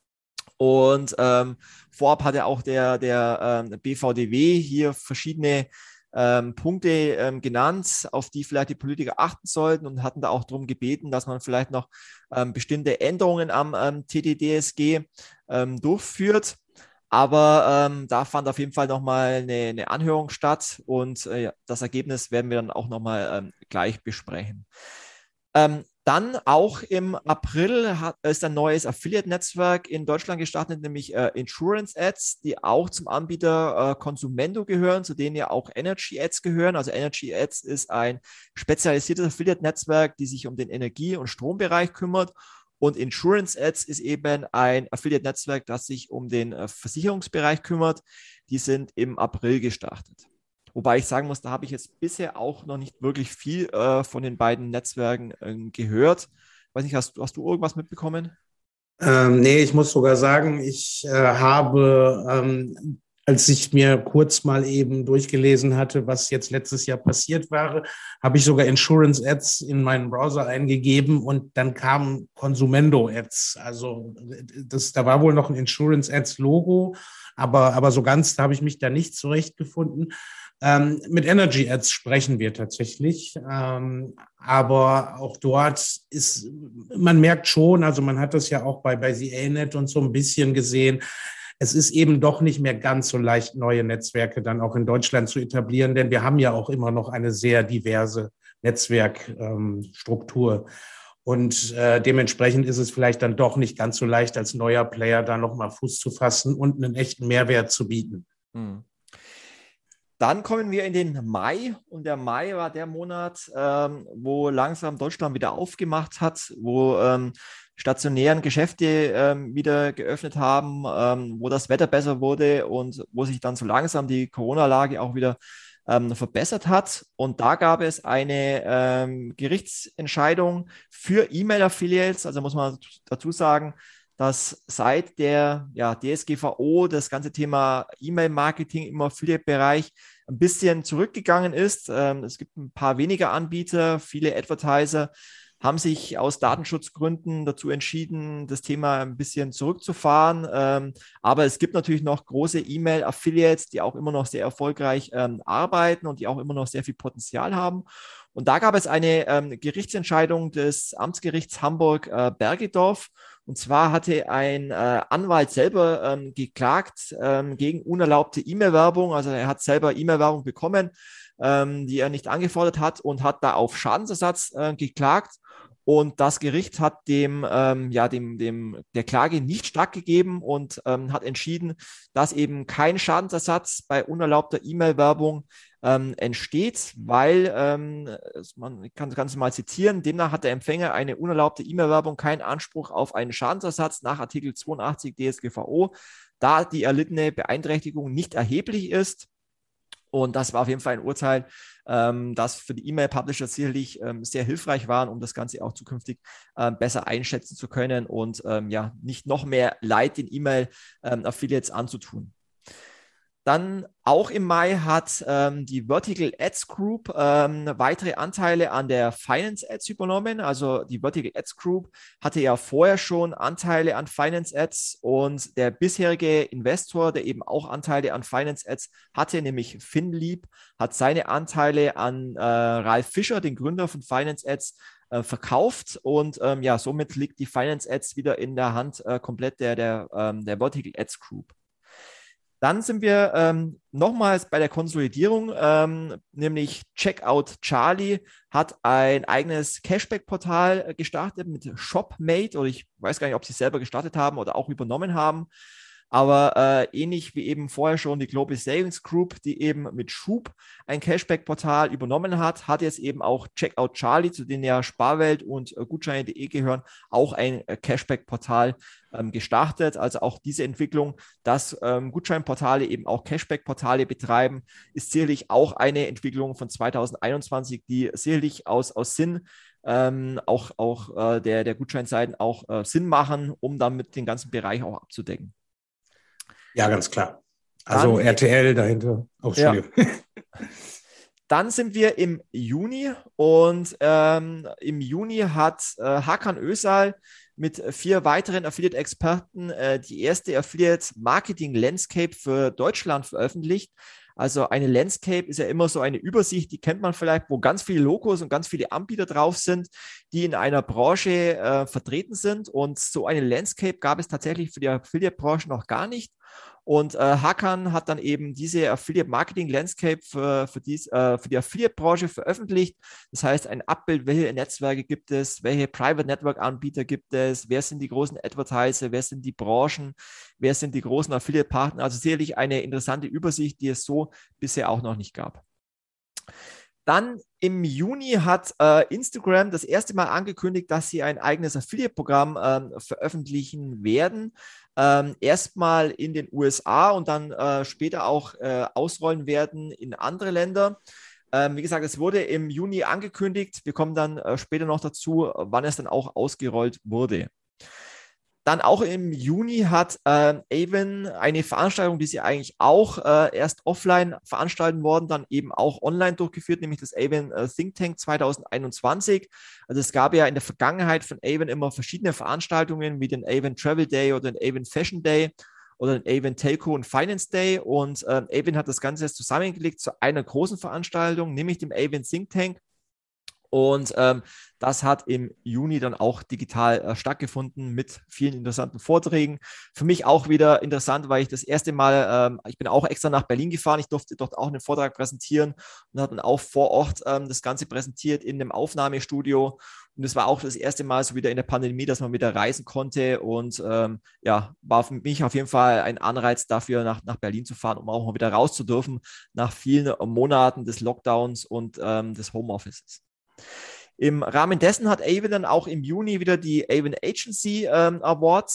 Und ähm, vorab hatte auch der, der ähm, B V D W hier verschiedene ähm, Punkte ähm, genannt, auf die vielleicht die Politiker achten sollten und hatten da auch darum gebeten, dass man vielleicht noch ähm, bestimmte Änderungen am ähm, T T D S G ähm, durchführt. Aber ähm, da fand auf jeden Fall nochmal eine, eine Anhörung statt und äh, das Ergebnis werden wir dann auch nochmal ähm, gleich besprechen. Ähm, Dann auch im April hat, ist ein neues Affiliate-Netzwerk in Deutschland gestartet, nämlich äh, Insurance Ads, die auch zum Anbieter äh, Consumendo gehören, zu denen ja auch Energy Ads gehören. Also Energy Ads ist ein spezialisiertes Affiliate-Netzwerk, die sich um den Energie- und Strombereich kümmert. Und Insurance Ads ist eben ein Affiliate-Netzwerk, das sich um den äh, Versicherungsbereich kümmert. Die sind im April gestartet. Wobei ich sagen muss, da habe ich jetzt bisher auch noch nicht wirklich viel äh, von den beiden Netzwerken äh, gehört. Weiß nicht, hast, hast du irgendwas mitbekommen? Ähm, nee, ich muss sogar sagen, ich äh, habe, ähm, als ich mir kurz mal eben durchgelesen hatte, was jetzt letztes Jahr passiert war, habe ich sogar Insurance Ads in meinen Browser eingegeben und dann kamen Consumendo Ads. Also das, da war wohl noch ein Insurance Ads Logo, aber, aber so ganz habe ich mich da nicht zurechtgefunden. Ähm, mit Energy Ads sprechen wir tatsächlich, ähm, aber auch dort ist, man merkt schon, also man hat das ja auch bei, bei The A-Net und so ein bisschen gesehen, es ist eben doch nicht mehr ganz so leicht, neue Netzwerke dann auch in Deutschland zu etablieren, denn wir haben ja auch immer noch eine sehr diverse Netzwerkstruktur. Ähm, und äh, dementsprechend ist es vielleicht dann doch nicht ganz so leicht, als neuer Player da nochmal Fuß zu fassen und einen echten Mehrwert zu bieten. Hm. Dann kommen wir in den Mai und der Mai war der Monat, ähm, wo langsam Deutschland wieder aufgemacht hat, wo ähm, stationären Geschäfte ähm, wieder geöffnet haben, ähm, wo das Wetter besser wurde und wo sich dann so langsam die Corona-Lage auch wieder ähm, verbessert hat. Und da gab es eine ähm, Gerichtsentscheidung für E-Mail-Affiliates. Also muss man dazu sagen, dass seit der ja, D S G V O das ganze Thema E-Mail-Marketing im Affiliate-Bereich ein bisschen zurückgegangen ist. Ähm, es gibt ein paar weniger Anbieter, viele Advertiser haben sich aus Datenschutzgründen dazu entschieden, das Thema ein bisschen zurückzufahren. Ähm, aber es gibt natürlich noch große E-Mail-Affiliates, die auch immer noch sehr erfolgreich ähm, arbeiten und die auch immer noch sehr viel Potenzial haben. Und da gab es eine ähm, Gerichtsentscheidung des Amtsgerichts Hamburg-Bergedorf. Und zwar hatte ein äh, Anwalt selber ähm, geklagt ähm, gegen unerlaubte E-Mail-Werbung. Also er hat selber E-Mail-Werbung bekommen, ähm, die er nicht angefordert hat und hat da auf Schadensersatz äh, geklagt. Und das Gericht hat dem, ähm, ja, dem, dem, der Klage nicht stattgegeben und ähm, hat entschieden, dass eben kein Schadensersatz bei unerlaubter E-Mail-Werbung ähm, entsteht, weil, ähm, man kann das Ganze mal zitieren, demnach hat der Empfänger eine unerlaubte E-Mail-Werbung keinen Anspruch auf einen Schadensersatz nach Artikel zweiundachtzig D S G V O, da die erlittene Beeinträchtigung nicht erheblich ist. Und das war auf jeden Fall ein Urteil, ähm, das für die E-Mail-Publisher sicherlich ähm, sehr hilfreich war, um das Ganze auch zukünftig ähm, besser einschätzen zu können und ähm, ja, nicht noch mehr Leid den E-Mail-Affiliates ähm, anzutun. Dann auch im Mai hat ähm, die Vertical Ads Group ähm, weitere Anteile an der Finance Ads übernommen. Also die Vertical Ads Group hatte ja vorher schon Anteile an Finance Ads und der bisherige Investor, der eben auch Anteile an Finance Ads hatte, nämlich FinLeap, hat seine Anteile an äh, Ralf Fischer, den Gründer von Finance Ads, äh, verkauft und ähm, ja, somit liegt die Finance Ads wieder in der Hand äh, komplett der, der, ähm, der Vertical Ads Group. Dann sind wir ähm, nochmals bei der Konsolidierung, ähm, nämlich Checkout Charlie hat ein eigenes Cashback-Portal gestartet mit ShopMate, oder ich weiß gar nicht, ob sie es selber gestartet haben oder auch übernommen haben. Aber äh, ähnlich wie eben vorher schon die Global Savings Group, die eben mit Schub ein Cashback-Portal übernommen hat, hat jetzt eben auch Checkout Charlie, zu denen ja Sparwelt und äh, Gutscheine punkt de gehören, auch ein äh, Cashback-Portal ähm, gestartet. Also auch diese Entwicklung, dass ähm, Gutscheinportale eben auch Cashback-Portale betreiben, ist sicherlich auch eine Entwicklung von zweitausendeinundzwanzig, die sicherlich aus, aus Sinn ähm, auch, auch äh, der, der Gutscheinseiten auch äh, Sinn machen, um damit den ganzen Bereich auch abzudecken. Ja, ganz klar. Also dann, R T L dahinter. Oh, Entschuldigung. Ja. Dann sind wir im Juni und ähm, im Juni hat äh, Hakan Özal mit vier weiteren Affiliate-Experten äh, die erste Affiliate-Marketing-Landscape für Deutschland veröffentlicht. Also eine Landscape ist ja immer so eine Übersicht, die kennt man vielleicht, wo ganz viele Logos und ganz viele Anbieter drauf sind, die in einer Branche äh, vertreten sind. Und so eine Landscape gab es tatsächlich für die Affiliate-Branche noch gar nicht. Und äh, Hakan hat dann eben diese Affiliate-Marketing-Landscape für, für, dies, äh, für die Affiliate-Branche veröffentlicht. Das heißt, ein Abbild, welche Netzwerke gibt es, welche Private-Network-Anbieter gibt es, wer sind die großen Advertiser, wer sind die Branchen, wer sind die großen Affiliate-Partner. Also sicherlich eine interessante Übersicht, die es so bisher auch noch nicht gab. Dann im Juni hat äh, Instagram das erste Mal angekündigt, dass sie ein eigenes Affiliate-Programm ähm, veröffentlichen werden. Ähm, erstmal in den U S A und dann äh, später auch äh, ausrollen werden in andere Länder. Ähm, wie gesagt, es wurde im Juni angekündigt. Wir kommen dann äh, später noch dazu, wann es dann auch ausgerollt wurde. Dann auch im Juni hat äh, Avon eine Veranstaltung, die sie eigentlich auch äh, erst offline veranstalten worden, dann eben auch online durchgeführt, nämlich das Avon äh, Think Tank zweitausendeinundzwanzig. Also es gab ja in der Vergangenheit von Avon immer verschiedene Veranstaltungen, wie den Avon Travel Day oder den Avon Fashion Day oder den Avon Telco und Finance Day. Und äh, Avon hat das Ganze jetzt zusammengelegt zu einer großen Veranstaltung, nämlich dem Avon Think Tank. Und ähm, das hat im Juni dann auch digital äh, stattgefunden mit vielen interessanten Vorträgen. Für mich auch wieder interessant, weil ich das erste Mal, ähm, ich bin auch extra nach Berlin gefahren, ich durfte dort auch einen Vortrag präsentieren und habe dann auch vor Ort ähm, das Ganze präsentiert in einem Aufnahmestudio. Und es war auch das erste Mal so wieder in der Pandemie, dass man wieder reisen konnte. Und ähm, ja, war für mich auf jeden Fall ein Anreiz dafür, nach, nach Berlin zu fahren, um auch mal wieder raus zu dürfen nach vielen Monaten des Lockdowns und ähm, des Homeoffices. Im Rahmen dessen hat Avon dann auch im Juni wieder die Avon Agency ähm, Awards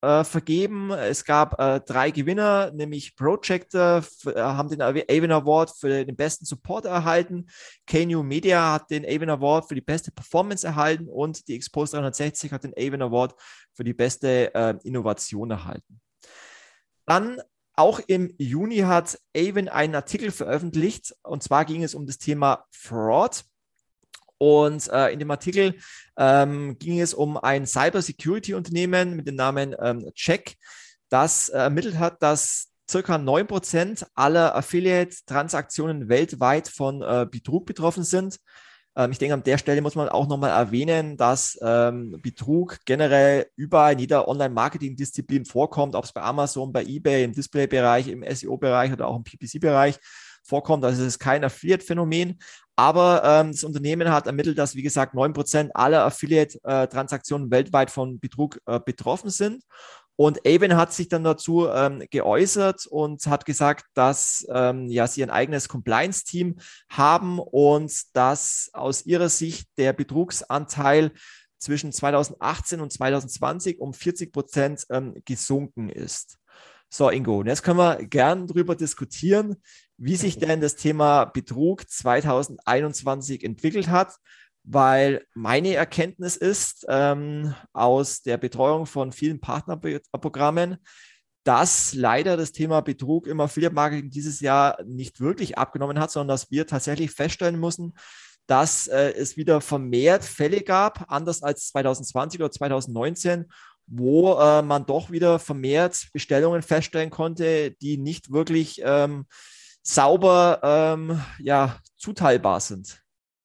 äh, vergeben. Es gab äh, drei Gewinner, nämlich Projector f- äh, haben den Avon Award für den besten Support erhalten. K-New Media hat den Avon Award für die beste Performance erhalten und die Expose dreihundertsechzig hat den Avon Award für die beste äh, Innovation erhalten. Dann auch im Juni hat Avon einen Artikel veröffentlicht, und zwar ging es um das Thema Fraud. Und äh, in dem Artikel ähm, ging es um ein Cybersecurity-Unternehmen mit dem Namen ähm, Check, das äh, ermittelt hat, dass circa neun Prozent aller Affiliate-Transaktionen weltweit von äh, Betrug betroffen sind. Ähm, ich denke, an der Stelle muss man auch nochmal erwähnen, dass ähm, Betrug generell überall in jeder Online-Marketing-Disziplin vorkommt, ob es bei Amazon, bei eBay, im Display-Bereich, im S E O-Bereich oder auch im P P C-Bereich vorkommt. Also es ist kein Affiliate-Phänomen, aber ähm, das Unternehmen hat ermittelt, dass, wie gesagt, neun Prozent aller Affiliate-Transaktionen weltweit von Betrug äh, betroffen sind. Und Avon hat sich dann dazu ähm, geäußert und hat gesagt, dass ähm, ja, sie ein eigenes Compliance-Team haben und dass aus ihrer Sicht der Betrugsanteil zwischen zweitausendachtzehn und zweitausendzwanzig um vierzig Prozent ähm, gesunken ist. So, Ingo, und jetzt können wir gern darüber diskutieren, wie sich denn das Thema Betrug zweitausendeinundzwanzig entwickelt hat, weil meine Erkenntnis ist ähm, aus der Betreuung von vielen Partnerprogrammen, dass leider das Thema Betrug im Affiliate-Marketing dieses Jahr nicht wirklich abgenommen hat, sondern dass wir tatsächlich feststellen müssen, dass äh, es wieder vermehrt Fälle gab, anders als zweitausendzwanzig oder zweitausendneunzehn, wo äh, man doch wieder vermehrt Bestellungen feststellen konnte, die nicht wirklich ähm, sauber ähm, ja, zuteilbar sind.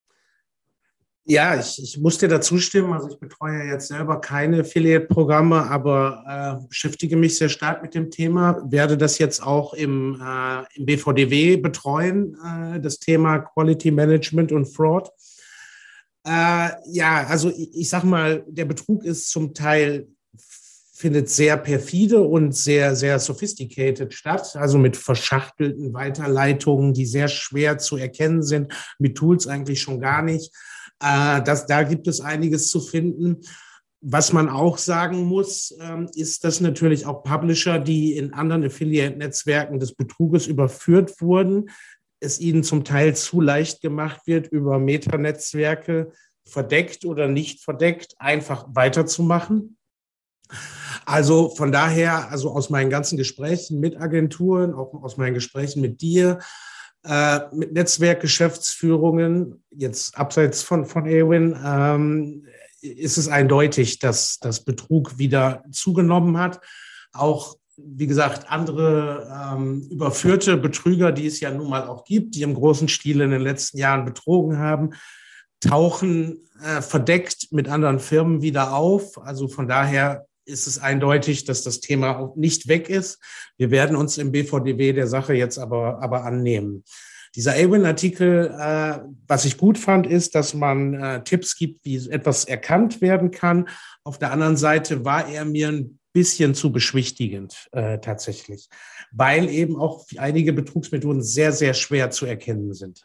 Ja, ich, ich muss dir dazu stimmen. Also ich betreue jetzt selber keine Affiliate-Programme, aber äh, beschäftige mich sehr stark mit dem Thema, werde das jetzt auch im, äh, im B V D W betreuen, äh, das Thema Quality Management und Fraud. Äh, ja, also ich, ich sag mal, der Betrug ist zum Teil, findet sehr perfide und sehr, sehr sophisticated statt, also mit verschachtelten Weiterleitungen, die sehr schwer zu erkennen sind, mit Tools eigentlich schon gar nicht. Äh, das, da gibt es einiges zu finden. Was man auch sagen muss, ähm, ist, dass natürlich auch Publisher, die in anderen Affiliate-Netzwerken des Betruges überführt wurden, es ihnen zum Teil zu leicht gemacht wird, über Meta-Netzwerke verdeckt oder nicht verdeckt einfach weiterzumachen. Also von daher, also aus meinen ganzen Gesprächen mit Agenturen, auch aus meinen Gesprächen mit dir, äh, mit Netzwerkgeschäftsführungen, jetzt abseits von, von Avon, ähm, ist es eindeutig, dass das Betrug wieder zugenommen hat. Auch, wie gesagt, andere ähm, überführte Betrüger, die es ja nun mal auch gibt, die im großen Stil in den letzten Jahren betrogen haben, tauchen äh, verdeckt mit anderen Firmen wieder auf. Also von daher ist es eindeutig, dass das Thema auch nicht weg ist. Wir werden uns im B V D W der Sache jetzt aber, aber annehmen. Dieser Avon-Artikel, äh, was ich gut fand, ist, dass man äh, Tipps gibt, wie etwas erkannt werden kann. Auf der anderen Seite war er mir ein bisschen zu beschwichtigend äh, tatsächlich, weil eben auch einige Betrugsmethoden sehr, sehr schwer zu erkennen sind.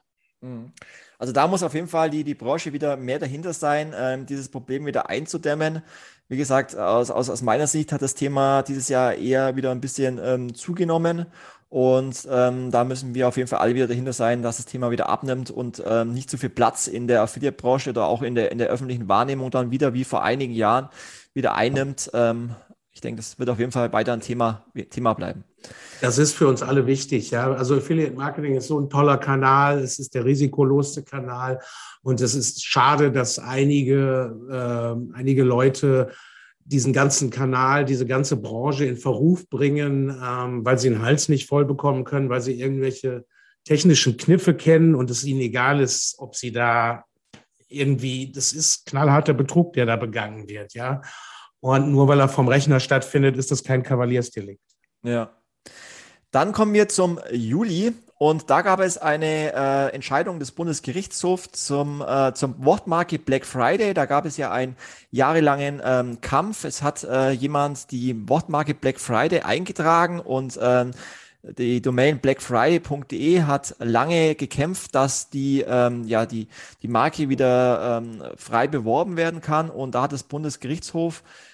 Also da muss auf jeden Fall die, die Branche wieder mehr dahinter sein, ähm, dieses Problem wieder einzudämmen. Wie gesagt, aus, aus, aus meiner Sicht hat das Thema dieses Jahr eher wieder ein bisschen ähm, zugenommen. Und ähm, da müssen wir auf jeden Fall alle wieder dahinter sein, dass das Thema wieder abnimmt und ähm, nicht so viel Platz in der Affiliate-Branche oder auch in der, in der öffentlichen Wahrnehmung dann wieder wie vor einigen Jahren wieder einnimmt. Ähm, ich denke, das wird auf jeden Fall weiter ein Thema, Thema bleiben. Das ist für uns alle wichtig. Ja. Also Affiliate Marketing ist so ein toller Kanal. Es ist der risikoloseste Kanal. Und es ist schade, dass einige, äh, einige Leute diesen ganzen Kanal, diese ganze Branche in Verruf bringen, ähm, weil sie den Hals nicht voll bekommen können, weil sie irgendwelche technischen Kniffe kennen und es ihnen egal ist, ob sie da irgendwie, das ist knallharter Betrug, der da begangen wird. Ja. Und nur weil er vom Rechner stattfindet, ist das kein Kavaliersdelikt. Ja. Dann kommen wir zum Juli und da gab es eine äh, Entscheidung des Bundesgerichtshofs zum, äh, zum Wortmarke Black Friday. Da gab es ja einen jahrelangen ähm, Kampf. Es hat äh, jemand die Wortmarke Black Friday eingetragen und ähm, die Domain black friday punkt de hat lange gekämpft, dass die, ähm, ja, die, die Marke wieder ähm, frei beworben werden kann. Und da hat das Bundesgerichtshof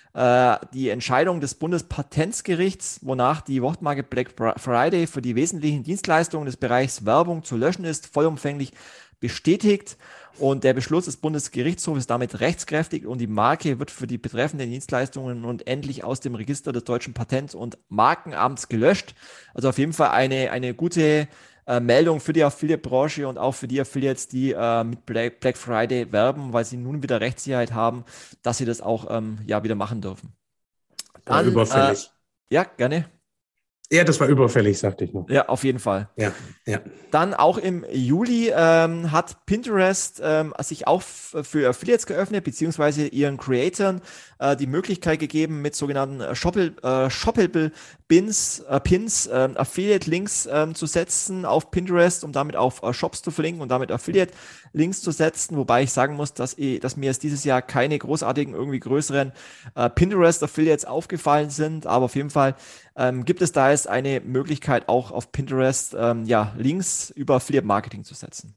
äh, die Entscheidung des Bundespatentsgerichts, wonach die Wortmarke Black Friday für die wesentlichen Dienstleistungen des Bereichs Werbung zu löschen ist, vollumfänglich bestätigt. Und der Beschluss des Bundesgerichtshofs ist damit rechtskräftig und die Marke wird für die betreffenden Dienstleistungen und endlich aus dem Register des Deutschen Patent- und Markenamts gelöscht. Also auf jeden Fall eine, eine gute äh, Meldung für die Affiliate-Branche und auch für die Affiliates, die äh, mit Black, Black Friday werben, weil sie nun wieder Rechtssicherheit haben, dass sie das auch ähm, ja, wieder machen dürfen. Dann, war überfällig. Äh, ja, gerne. Ja, das war überfällig, sagte ich noch. Ja, auf jeden Fall. Ja, ja. Dann auch im Juli ähm, hat Pinterest ähm, sich auch für Affiliates geöffnet, beziehungsweise ihren Creatoren äh, die Möglichkeit gegeben, mit sogenannten äh, Shoppable, äh, Shoppable Pins, äh, Pins äh, Affiliate-Links äh, zu setzen auf Pinterest, um damit auf äh, Shops zu verlinken und damit Affiliate-Links zu setzen. Wobei ich sagen muss, dass, ich, dass mir jetzt dieses Jahr keine großartigen, irgendwie größeren äh, Pinterest-Affiliates aufgefallen sind, aber auf jeden Fall ähm, gibt es da jetzt eine Möglichkeit, auch auf Pinterest ähm, ja, Links über Affiliate-Marketing zu setzen.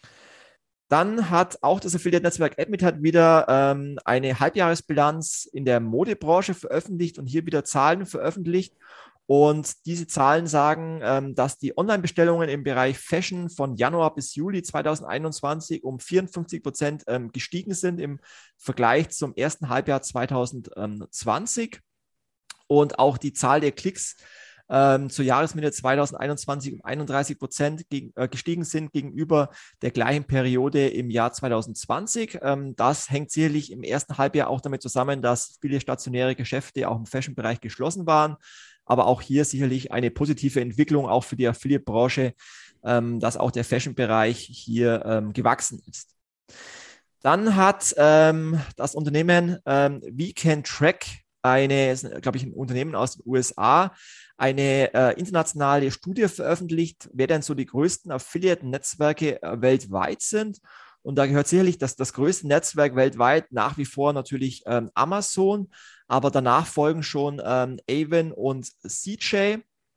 Dann hat auch das Affiliate-Netzwerk Admit wieder ähm, eine Halbjahresbilanz in der Modebranche veröffentlicht und hier wieder Zahlen veröffentlicht. Und diese Zahlen sagen, ähm, dass die Online-Bestellungen im Bereich Fashion von Januar bis Juli zweitausendeinundzwanzig um vierundfünfzig Prozent ähm, gestiegen sind im Vergleich zum ersten Halbjahr zweitausendzwanzig. Und auch die Zahl der Klicks ähm, zur Jahresmitte zweitausendeinundzwanzig um einunddreißig Prozent gegen, äh, gestiegen sind gegenüber der gleichen Periode im Jahr zweitausendzwanzig. Ähm, das hängt sicherlich im ersten Halbjahr auch damit zusammen, dass viele stationäre Geschäfte auch im Fashion-Bereich geschlossen waren. Aber auch hier sicherlich eine positive Entwicklung auch für die Affiliate-Branche, ähm, dass auch der Fashion-Bereich hier ähm, gewachsen ist. Dann hat ähm, das Unternehmen ähm, We Can Track, eine, glaube ich, ein Unternehmen aus den U S A, eine äh, internationale Studie veröffentlicht, wer denn so die größten Affiliate-Netzwerke äh, weltweit sind. Und da gehört sicherlich das, das größte Netzwerk weltweit nach wie vor natürlich ähm, Amazon, aber danach folgen schon ähm, Avon und C J.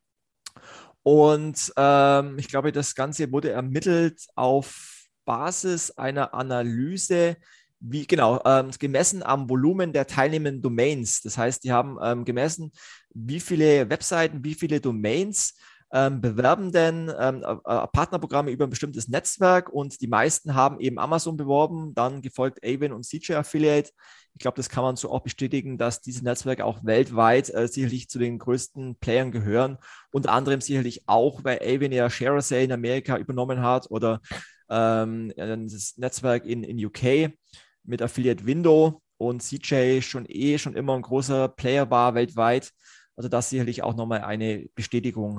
Und ähm, ich glaube, das Ganze wurde ermittelt auf Basis einer Analyse, wie genau, ähm, gemessen am Volumen der teilnehmenden Domains. Das heißt, die haben ähm, gemessen, wie viele Webseiten, wie viele Domains ähm, bewerben denn ähm, äh, Partnerprogramme über ein bestimmtes Netzwerk, und die meisten haben eben Amazon beworben, dann gefolgt Avon und C J Affiliate. Ich glaube, das kann man so auch bestätigen, dass diese Netzwerke auch weltweit äh, sicherlich zu den größten Playern gehören. Unter anderem sicherlich auch, weil Avon ja ShareAsale in Amerika übernommen hat oder ähm, das Netzwerk in, in U K mit Affiliate Window, und C J schon eh schon immer ein großer Player war weltweit. Also das sicherlich auch nochmal eine Bestätigung.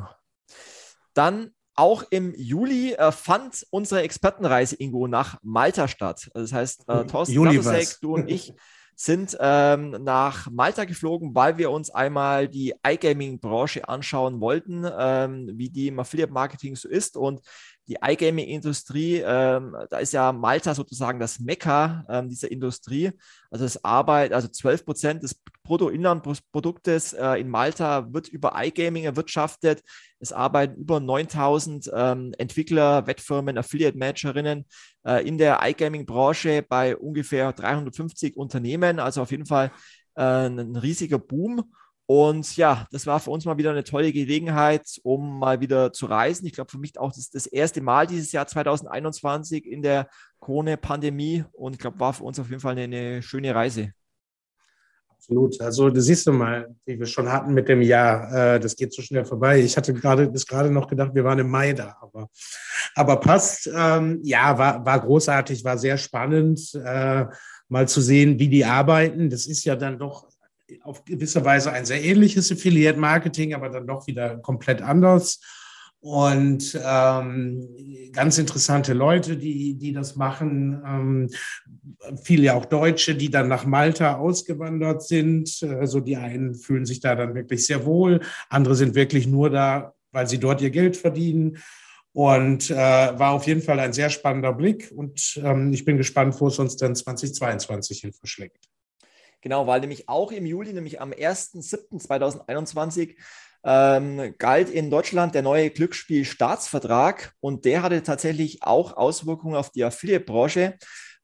Dann auch im Juli äh, fand unsere Expertenreise, Ingo, nach Malta statt. Also das heißt, äh, Thorsten Gatusek, du und ich sind ähm, nach Malta geflogen, weil wir uns einmal die iGaming-Branche anschauen wollten, ähm, wie die im Affiliate-Marketing so ist. Und die iGaming-Industrie, ähm, da ist ja Malta sozusagen das Mekka ähm, dieser Industrie. Also das Arbeit, also zwölf Prozent des Bruttoinlandproduktes äh, in Malta wird über iGaming erwirtschaftet. Es arbeiten über neuntausend ähm, Entwickler, Wettfirmen, Affiliate-Managerinnen äh, in der iGaming-Branche bei ungefähr dreihundertfünfzig Unternehmen. Also auf jeden Fall äh, ein riesiger Boom. Und ja, das war für uns mal wieder eine tolle Gelegenheit, um mal wieder zu reisen. Ich glaube, für mich auch das, das erste Mal dieses Jahr zweitausendeinundzwanzig in der Corona-Pandemie. Und ich glaube, war für uns auf jeden Fall eine, eine schöne Reise. Absolut. Also das siehst du mal, wie wir schon hatten mit dem Jahr. Äh, das geht so schnell vorbei. Ich hatte gerade bis gerade noch gedacht, wir waren im Mai da, aber, aber passt. Ähm, ja, war, war großartig, war sehr spannend, äh, mal zu sehen, wie die arbeiten. Das ist ja dann doch auf gewisse Weise ein sehr ähnliches Affiliate-Marketing, aber dann doch wieder komplett anders. Und ähm, ganz interessante Leute, die, die das machen. Ähm, viele auch Deutsche, die dann nach Malta ausgewandert sind. Also die einen fühlen sich da dann wirklich sehr wohl. Andere sind wirklich nur da, weil sie dort ihr Geld verdienen. Und äh, war auf jeden Fall ein sehr spannender Blick. Und ähm, ich bin gespannt, wo es uns dann zweitausendzweiundzwanzig hin verschlägt. Genau, weil nämlich auch im Juli, nämlich am ersten siebten zweitausendeinundzwanzig, ähm, galt in Deutschland der neue Glücksspielstaatsvertrag, und der hatte tatsächlich auch Auswirkungen auf die Affiliate-Branche,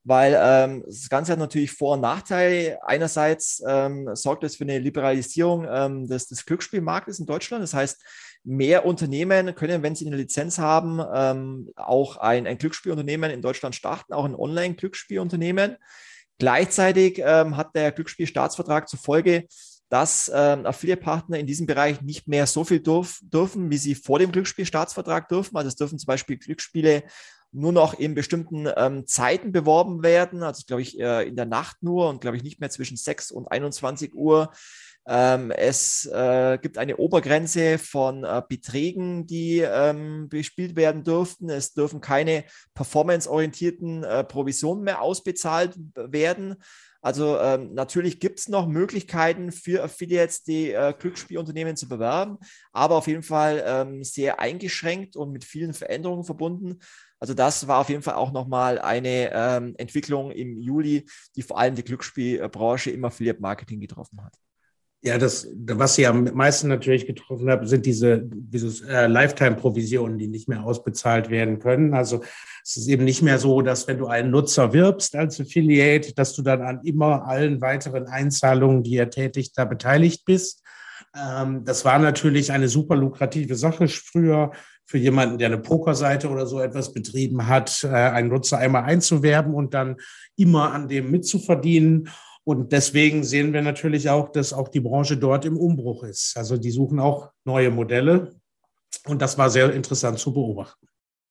weil ähm, das Ganze hat natürlich Vor- und Nachteile. Einerseits ähm, sorgt es für eine Liberalisierung ähm, des, des Glücksspielmarktes in Deutschland. Das heißt, mehr Unternehmen können, wenn sie eine Lizenz haben, ähm, auch ein, ein Glücksspielunternehmen in Deutschland starten, auch ein Online-Glücksspielunternehmen. Gleichzeitig ähm, hat der Glücksspielstaatsvertrag zur Folge, dass ähm, Affiliate-Partner in diesem Bereich nicht mehr so viel dürf, dürfen, wie sie vor dem Glücksspielstaatsvertrag dürfen. Also es dürfen zum Beispiel Glücksspiele nur noch in bestimmten ähm, Zeiten beworben werden, also glaube ich äh, in der Nacht nur und glaube ich nicht mehr zwischen sechs und einundzwanzig Uhr. Ähm, es äh, gibt eine Obergrenze von äh, Beträgen, die ähm, bespielt werden dürften. Es dürfen keine performanceorientierten äh, Provisionen mehr ausbezahlt werden. Also ähm, natürlich gibt es noch Möglichkeiten für Affiliates, die äh, Glücksspielunternehmen zu bewerben, aber auf jeden Fall ähm, sehr eingeschränkt und mit vielen Veränderungen verbunden. Also das war auf jeden Fall auch nochmal eine ähm, Entwicklung im Juli, die vor allem die Glücksspielbranche im Affiliate-Marketing getroffen hat. Ja, das, was Sie am meisten natürlich getroffen haben, sind diese, diese äh, Lifetime-Provisionen, die nicht mehr ausbezahlt werden können. Also es ist eben nicht mehr so, dass wenn du einen Nutzer wirbst als Affiliate, dass du dann an immer allen weiteren Einzahlungen, die er tätigt, da beteiligt bist. Ähm, das war natürlich eine super lukrative Sache früher für jemanden, der eine Pokerseite oder so etwas betrieben hat, äh, einen Nutzer einmal einzuwerben und dann immer an dem mitzuverdienen. Und deswegen sehen wir natürlich auch, dass auch die Branche dort im Umbruch ist. Also die suchen auch neue Modelle. Und das war sehr interessant zu beobachten.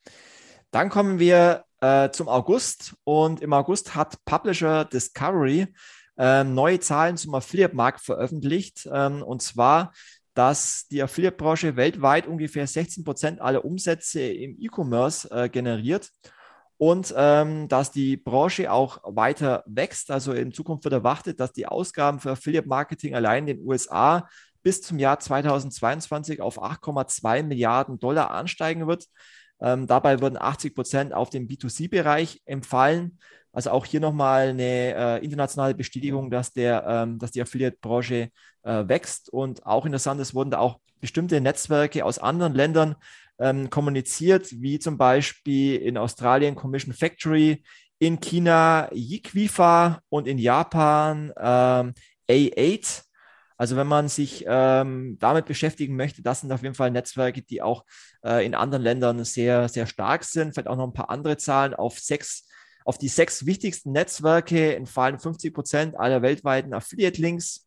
Dann kommen wir äh, zum August. Und im August hat Publisher Discovery äh, neue Zahlen zum Affiliate-Markt veröffentlicht. Ähm, und zwar, dass die Affiliate-Branche weltweit ungefähr sechzehn Prozent aller Umsätze im E-Commerce äh, generiert. Und ähm, dass die Branche auch weiter wächst. Also in Zukunft wird erwartet, dass die Ausgaben für Affiliate-Marketing allein in den U S A bis zum Jahr zweitausendzweiundzwanzig auf acht Komma zwei Milliarden Dollar ansteigen wird. Ähm, dabei würden achtzig Prozent auf den B zwei C-Bereich entfallen. Also auch hier nochmal eine äh, internationale Bestätigung, dass, der, ähm, dass die Affiliate-Branche äh, wächst. Und auch interessant, es wurden da auch bestimmte Netzwerke aus anderen Ländern ähm, kommuniziert, wie zum Beispiel in Australien Commission Factory, in China Yiquifa und in Japan ähm, A acht. Also wenn man sich ähm, damit beschäftigen möchte, das sind auf jeden Fall Netzwerke, die auch äh, in anderen Ländern sehr, sehr stark sind. Vielleicht auch noch ein paar andere Zahlen. Auf, sechs, auf die sechs wichtigsten Netzwerke entfallen fünfzig Prozent aller weltweiten Affiliate-Links.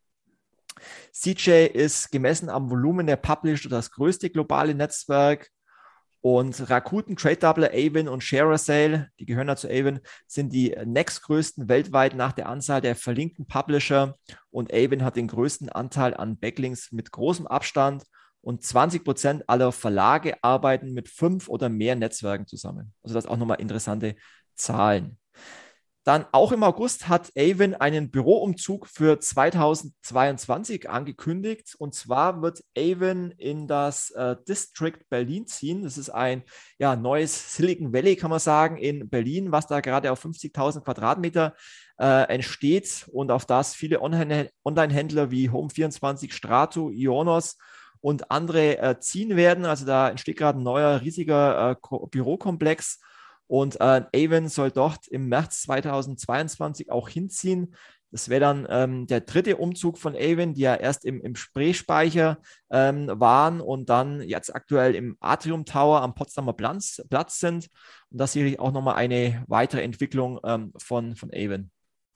C J ist gemessen am Volumen der Publisher das größte globale Netzwerk. Und Rakuten, Trade Doubler, Avon und ShareASale, die gehören dazu Avon, sind die nächstgrößten weltweit nach der Anzahl der verlinkten Publisher. Und Avon hat den größten Anteil an Backlinks mit großem Abstand. Und zwanzig Prozent aller Verlage arbeiten mit fünf oder mehr Netzwerken zusammen. Also das auch nochmal interessante Zahlen. Dann auch im August hat Avon einen Büroumzug für zweitausendzweiundzwanzig angekündigt. Und zwar wird Avon in das äh, District Berlin ziehen. Das ist ein ja, neues Silicon Valley, kann man sagen, in Berlin, was da gerade auf fünfzigtausend Quadratmeter äh, entsteht und auf das viele Online- Online-Händler wie Home vierundzwanzig, Strato, Ionos und andere äh, ziehen werden. Also da entsteht gerade ein neuer, riesiger äh, Bürokomplex. Und äh, Avon soll dort im März zweitausendzweiundzwanzig auch hinziehen. Das wäre dann ähm, der dritte Umzug von Avon, die ja erst im, im Spreespeicher ähm, waren und dann jetzt aktuell im Atrium Tower am Potsdamer Platz, Platz sind. Und das ist sicherlich auch nochmal eine weitere Entwicklung ähm, von, von Avon.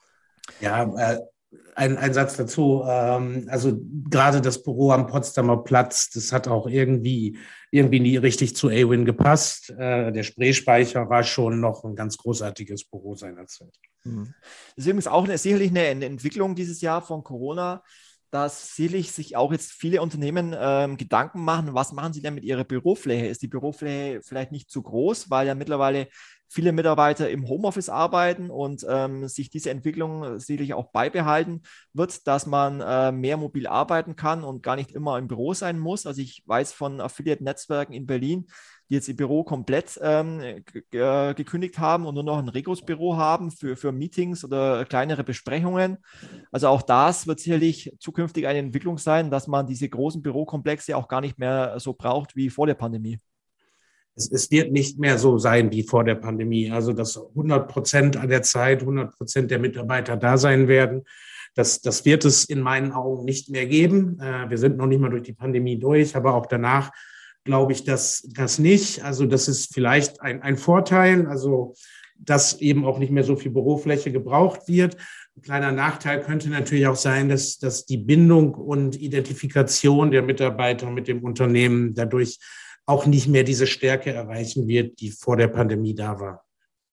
Ja, äh, ein, ein Satz dazu. Ähm, also gerade das Büro am Potsdamer Platz, das hat auch irgendwie, irgendwie nie richtig zu Avon gepasst. Äh, der Spreespeicher war schon noch ein ganz großartiges Büro seinerzeit. Mhm. Das ist übrigens auch eine, sicherlich eine, eine Entwicklung dieses Jahr von Corona, dass sicherlich sich auch jetzt viele Unternehmen ähm, Gedanken machen, was machen sie denn mit ihrer Bürofläche? Ist die Bürofläche vielleicht nicht zu groß, weil ja mittlerweile viele Mitarbeiter im Homeoffice arbeiten und ähm, sich diese Entwicklung sicherlich auch beibehalten wird, dass man äh, mehr mobil arbeiten kann und gar nicht immer im Büro sein muss. Also ich weiß von Affiliate-Netzwerken in Berlin, die jetzt ihr Büro komplett ähm, ge- gekündigt haben und nur noch ein Regos-Büro haben für, für Meetings oder kleinere Besprechungen. Also auch das wird sicherlich zukünftig eine Entwicklung sein, dass man diese großen Bürokomplexe auch gar nicht mehr so braucht wie vor der Pandemie. es, es wird nicht mehr so sein wie vor der Pandemie. Also, dass hundert Prozent an der Zeit, hundert Prozent der Mitarbeiter da sein werden. Das, das wird es in meinen Augen nicht mehr geben. Wir sind noch nicht mal durch die Pandemie durch, aber auch danach glaube ich das, das nicht. Also das ist vielleicht ein, ein Vorteil, also dass eben auch nicht mehr so viel Bürofläche gebraucht wird. Ein kleiner Nachteil könnte natürlich auch sein, dass, dass die Bindung und Identifikation der Mitarbeiter mit dem Unternehmen dadurch auch nicht mehr diese Stärke erreichen wird, die vor der Pandemie da war.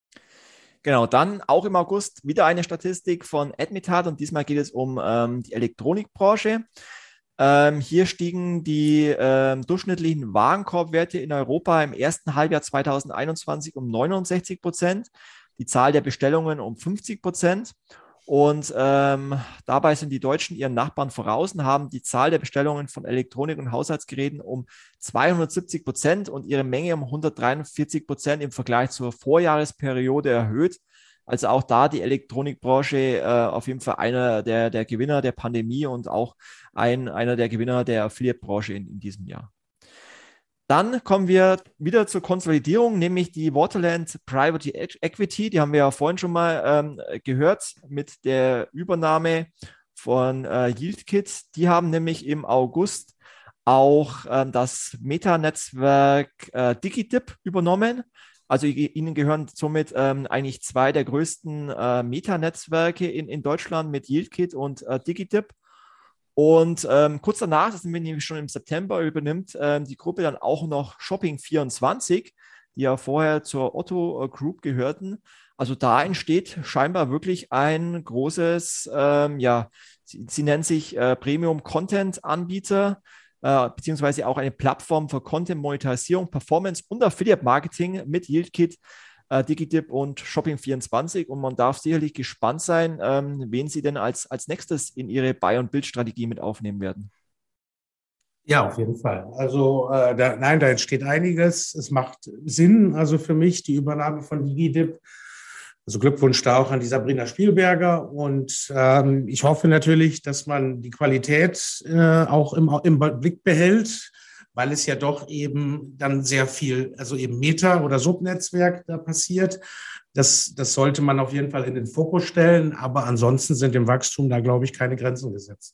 Genau, dann auch im August wieder eine Statistik von Admitat und diesmal geht es um ähm, die Elektronikbranche. Ähm, hier stiegen die ähm, durchschnittlichen Warenkorbwerte in Europa im ersten Halbjahr zweitausendeinundzwanzig um neunundsechzig Prozent, die Zahl der Bestellungen um fünfzig Prozent. Und ähm, dabei sind die Deutschen ihren Nachbarn voraus und haben die Zahl der Bestellungen von Elektronik- und Haushaltsgeräten um zweihundertsiebzig Prozent und ihre Menge um hundertdreiundvierzig Prozent im Vergleich zur Vorjahresperiode erhöht. Also auch da die Elektronikbranche äh, auf jeden Fall einer der, der Gewinner der Pandemie und auch ein, einer der Gewinner der Affiliate-Branche in, in diesem Jahr. Dann kommen wir wieder zur Konsolidierung, nämlich die Waterland Private Equity. Die haben wir ja vorhin schon mal ähm, gehört mit der Übernahme von äh, YieldKit. Die haben nämlich im August auch ähm, das Meta-Netzwerk äh, DigiDip übernommen. Also ihnen gehören somit ähm, eigentlich zwei der größten äh, Meta-Netzwerke in, in Deutschland mit YieldKit und äh, DigiDip. Und ähm, kurz danach, das sind wir nämlich schon im September, übernimmt ähm, die Gruppe dann auch noch Shopping vierundzwanzig, die ja vorher zur Otto Group gehörten. Also da entsteht scheinbar wirklich ein großes, ähm, ja, sie, sie nennt sich äh, Premium-Content-Anbieter, äh, beziehungsweise auch eine Plattform für Content-Monetarisierung, Performance und Affiliate-Marketing mit YieldKit, äh, DigiDip und Shopping vierundzwanzig. Und man darf sicherlich gespannt sein, ähm, wen sie denn als, als nächstes in ihre Buy- und Build-Strategie mit aufnehmen werden. Ja, auf jeden Fall. Also äh, da, nein, da entsteht einiges. Es macht Sinn, also für mich, die Übernahme von DigiDip. Also Glückwunsch da auch an die Sabrina Spielberger. Und ähm, ich hoffe natürlich, dass man die Qualität äh, auch im, im Blick behält, weil es ja doch eben dann sehr viel, also eben Meta- oder Subnetzwerk da passiert. Das, das sollte man auf jeden Fall in den Fokus stellen. Aber ansonsten sind dem Wachstum da, glaube ich, keine Grenzen gesetzt.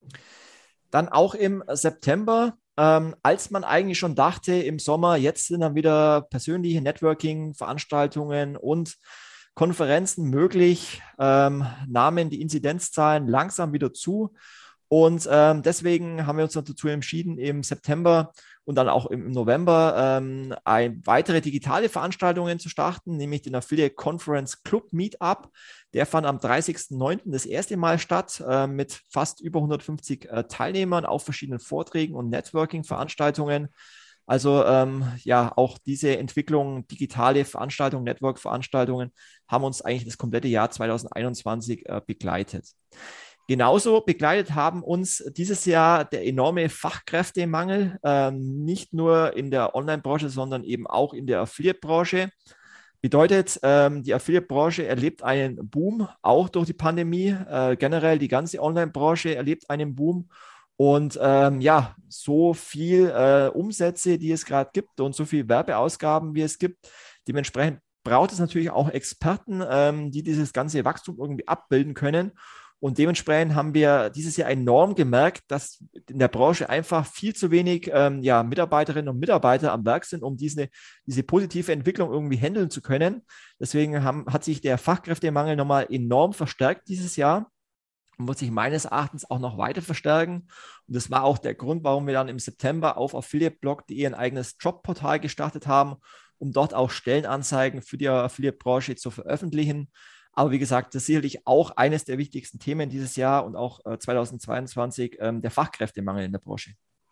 Dann auch im September, ähm, als man eigentlich schon dachte, im Sommer, jetzt sind dann wieder persönliche Networking-Veranstaltungen und Konferenzen möglich, ähm, nahmen die Inzidenzzahlen langsam wieder zu. Und ähm, deswegen haben wir uns dazu entschieden, im September und dann auch im November ähm, ein, weitere digitale Veranstaltungen zu starten, nämlich den Affiliate Conference Club Meetup. Der fand am dreißigsten neunten das erste Mal statt äh, mit fast über hundertfünfzig äh, Teilnehmern auf verschiedenen Vorträgen und Networking-Veranstaltungen. Also ähm, ja, auch diese Entwicklung, digitale Veranstaltungen, Network-Veranstaltungen haben uns eigentlich das komplette Jahr zweitausendeinundzwanzig äh, begleitet. Genauso begleitet haben uns dieses Jahr der enorme Fachkräftemangel, ähm, nicht nur in der Online-Branche, sondern eben auch in der Affiliate-Branche. Bedeutet, ähm, die Affiliate-Branche erlebt einen Boom, auch durch die Pandemie. Äh, generell die ganze Online-Branche erlebt einen Boom. Und ähm, ja, so viel äh, Umsätze, die es gerade gibt und so viel Werbeausgaben, wie es gibt, dementsprechend braucht es natürlich auch Experten, ähm, die dieses ganze Wachstum irgendwie abbilden können. Und dementsprechend haben wir dieses Jahr enorm gemerkt, dass in der Branche einfach viel zu wenig ähm, ja, Mitarbeiterinnen und Mitarbeiter am Werk sind, um diese, diese positive Entwicklung irgendwie handeln zu können. Deswegen haben, hat sich der Fachkräftemangel nochmal enorm verstärkt dieses Jahr und wird sich meines Erachtens auch noch weiter verstärken. Und das war auch der Grund, warum wir dann im September auf affiliateblog punkt de ein eigenes Jobportal gestartet haben, um dort auch Stellenanzeigen für die Affiliate-Branche zu veröffentlichen. Aber wie gesagt, das ist sicherlich auch eines der wichtigsten Themen dieses Jahr und auch äh, zweitausendzweiundzwanzig, ähm, der Fachkräftemangel in der Branche.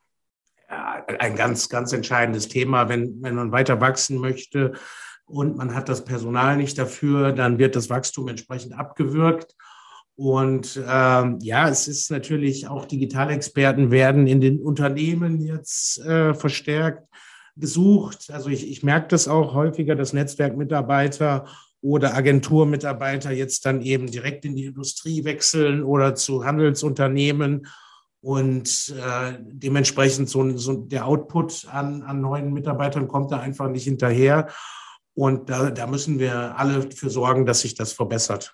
Ja, ein ganz, ganz entscheidendes Thema. Wenn, wenn man weiter wachsen möchte und man hat das Personal nicht dafür, dann wird das Wachstum entsprechend abgewürgt. Und ähm, ja, es ist natürlich auch Digitalexperten werden in den Unternehmen jetzt äh, verstärkt gesucht. Also ich, ich merke das auch häufiger, dass Netzwerkmitarbeiter oder Agenturmitarbeiter jetzt dann eben direkt in die Industrie wechseln oder zu Handelsunternehmen. Und äh, dementsprechend so, so der Output an, an neuen Mitarbeitern kommt da einfach nicht hinterher. Und da, da müssen wir alle für sorgen, dass sich das verbessert.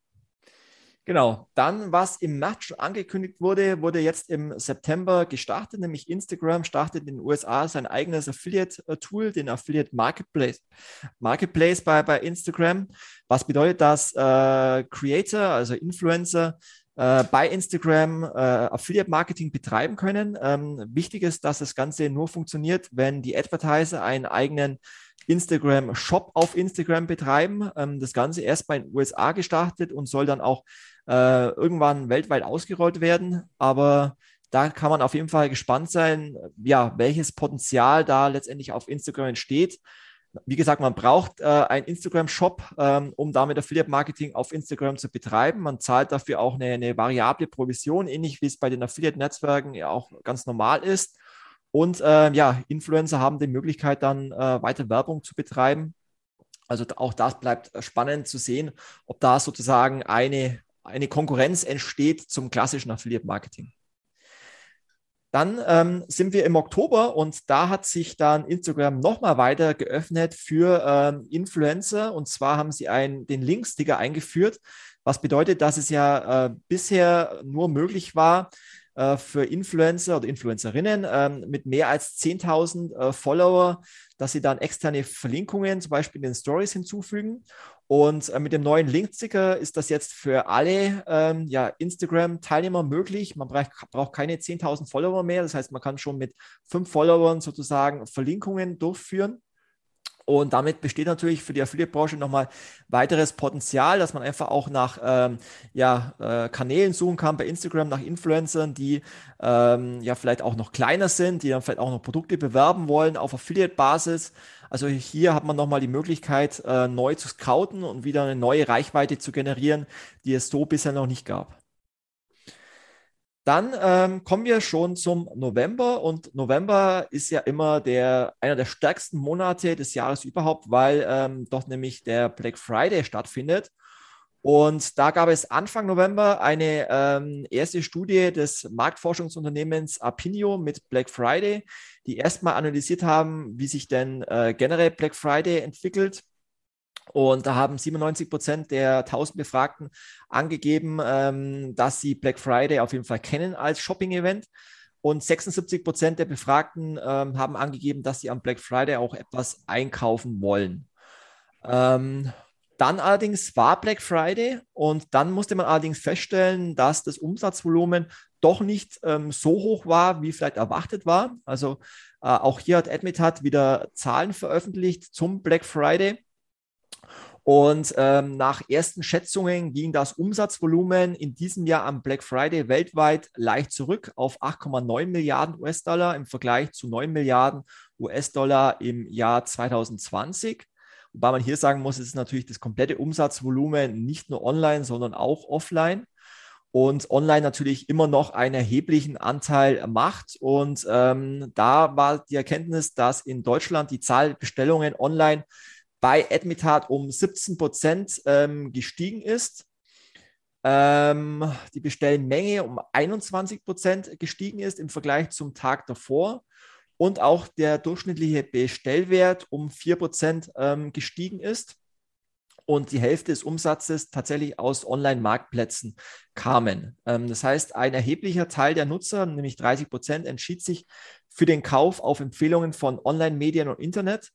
Genau, dann, was im März schon angekündigt wurde, wurde jetzt im September gestartet, nämlich Instagram startet in den U S A sein eigenes Affiliate-Tool, den Affiliate Marketplace, Marketplace bei, bei Instagram. Was bedeutet, dass äh, Creator, also Influencer, äh, bei Instagram äh, Affiliate-Marketing betreiben können. Ähm, wichtig ist, dass das Ganze nur funktioniert, wenn die Advertiser einen eigenen Instagram-Shop auf Instagram betreiben. Ähm, das Ganze erst bei den U S A gestartet und soll dann auch äh, irgendwann weltweit ausgerollt werden. Aber da kann man auf jeden Fall gespannt sein, ja, welches Potenzial da letztendlich auf Instagram entsteht. Wie gesagt, man braucht äh, einen Instagram-Shop, ähm, um damit Affiliate-Marketing auf Instagram zu betreiben. Man zahlt dafür auch eine, eine variable Provision, ähnlich wie es bei den Affiliate-Netzwerken ja auch ganz normal ist. Und äh, ja, Influencer haben die Möglichkeit, dann äh, weiter Werbung zu betreiben. Also auch das bleibt spannend zu sehen, ob da sozusagen eine, eine Konkurrenz entsteht zum klassischen Affiliate-Marketing. Dann ähm, sind wir im Oktober und da hat sich dann Instagram nochmal weiter geöffnet für ähm, Influencer. Und zwar haben sie einen, den Link-Sticker eingeführt, was bedeutet, dass es ja äh, bisher nur möglich war, für Influencer oder Influencerinnen ähm, mit mehr als zehntausend äh, Follower, dass sie dann externe Verlinkungen zum Beispiel in den Stories hinzufügen. Und äh, mit dem neuen Link-Sticker ist das jetzt für alle ähm, ja, Instagram-Teilnehmer möglich. Man braucht, braucht keine zehntausend Follower mehr. Das heißt, man kann schon mit fünf Followern sozusagen Verlinkungen durchführen. Und damit besteht natürlich für die Affiliate-Branche nochmal weiteres Potenzial, dass man einfach auch nach ähm, ja, äh, Kanälen suchen kann bei Instagram, nach Influencern, die ähm, ja vielleicht auch noch kleiner sind, die dann vielleicht auch noch Produkte bewerben wollen auf Affiliate-Basis. Also hier hat man nochmal die Möglichkeit, äh, neu zu scouten und wieder eine neue Reichweite zu generieren, die es so bisher noch nicht gab. Dann ähm, kommen wir schon zum November und November ist ja immer der, einer der stärksten Monate des Jahres überhaupt, weil ähm, dort nämlich der Black Friday stattfindet. Und da gab es Anfang November eine ähm, erste Studie des Marktforschungsunternehmens Apinio mit Black Friday, die erstmal analysiert haben, wie sich denn äh, generell Black Friday entwickelt. Und da haben siebenundneunzig Prozent der tausend Befragten angegeben, ähm, dass sie Black Friday auf jeden Fall kennen als Shopping-Event. Und sechsundsiebzig Prozent der Befragten ähm, haben angegeben, dass sie am Black Friday auch etwas einkaufen wollen. Ähm, dann allerdings war Black Friday und dann musste man allerdings feststellen, dass das Umsatzvolumen doch nicht ähm, so hoch war, wie vielleicht erwartet war. Also äh, auch hier hat Admitat wieder Zahlen veröffentlicht zum Black Friday. Und ähm, nach ersten Schätzungen ging das Umsatzvolumen in diesem Jahr am Black Friday weltweit leicht zurück auf acht Komma neun Milliarden U S-Dollar im Vergleich zu neun Milliarden U S-Dollar im Jahr zwanzig zwanzig. Wobei man hier sagen muss, es ist natürlich das komplette Umsatzvolumen nicht nur online, sondern auch offline. Und online natürlich immer noch einen erheblichen Anteil macht. Und ähm, da war die Erkenntnis, dass in Deutschland die Zahl der Bestellungen online bei Admitat um siebzehn Prozent ähm, gestiegen ist. Ähm, die Bestellmenge um einundzwanzig Prozent gestiegen ist im Vergleich zum Tag davor. Und auch der durchschnittliche Bestellwert um vier Prozent ähm, gestiegen ist. Und die Hälfte des Umsatzes tatsächlich aus Online-Marktplätzen kamen. Ähm, das heißt, ein erheblicher Teil der Nutzer, nämlich dreißig Prozent, entschied sich für den Kauf auf Empfehlungen von Online-Medien und Internet.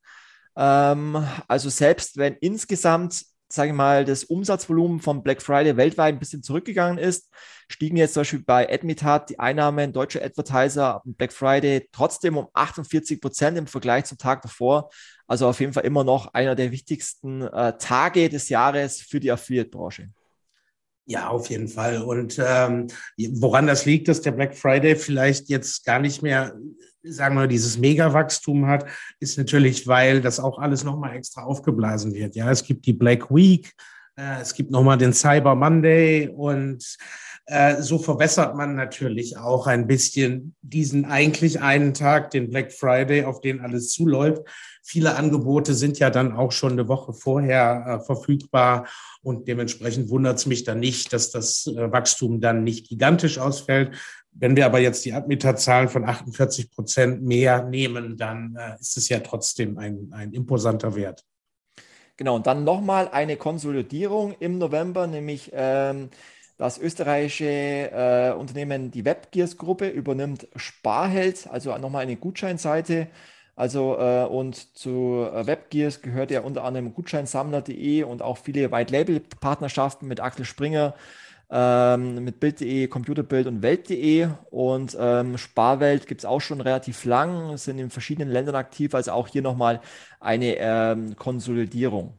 Also selbst wenn insgesamt, sage ich mal, das Umsatzvolumen von Black Friday weltweit ein bisschen zurückgegangen ist, stiegen jetzt zum Beispiel bei Admitat die Einnahmen deutscher Advertiser am Black Friday trotzdem um achtundvierzig Prozent im Vergleich zum Tag davor. Also auf jeden Fall immer noch einer der wichtigsten äh, Tage des Jahres für die Affiliate-Branche. Ja, auf jeden Fall. Und ähm, woran das liegt, dass der Black Friday vielleicht jetzt gar nicht mehr, sagen wir, dieses Mega-Wachstum hat, ist natürlich, weil das auch alles nochmal extra aufgeblasen wird. Ja, es gibt die Black Week, Äh, es gibt nochmal den Cyber Monday und äh, so verwässert man natürlich auch ein bisschen diesen eigentlich einen Tag, den Black Friday, auf den alles zuläuft. Viele Angebote sind ja dann auch schon eine Woche vorher äh, verfügbar und dementsprechend wundert es mich dann nicht, dass das äh, Wachstum dann nicht gigantisch ausfällt. Wenn wir aber jetzt die Admiterzahlen von achtundvierzig Prozent mehr nehmen, dann äh, ist es ja trotzdem ein, ein imposanter Wert. Genau, und dann nochmal eine Konsolidierung im November, nämlich ähm, das österreichische äh, Unternehmen, die Webgears-Gruppe, übernimmt Sparheld, also nochmal eine Gutscheinseite. Also äh, und zu äh, Webgears gehört ja unter anderem Gutscheinsammler punkt de und auch viele White-Label-Partnerschaften mit Axel Springer, ähm, mit Bild punkt de, Computerbild und Welt punkt de. Und ähm, Sparwelt gibt es auch schon relativ lang, sind in verschiedenen Ländern aktiv, also auch hier nochmal eine ähm, Konsolidierung.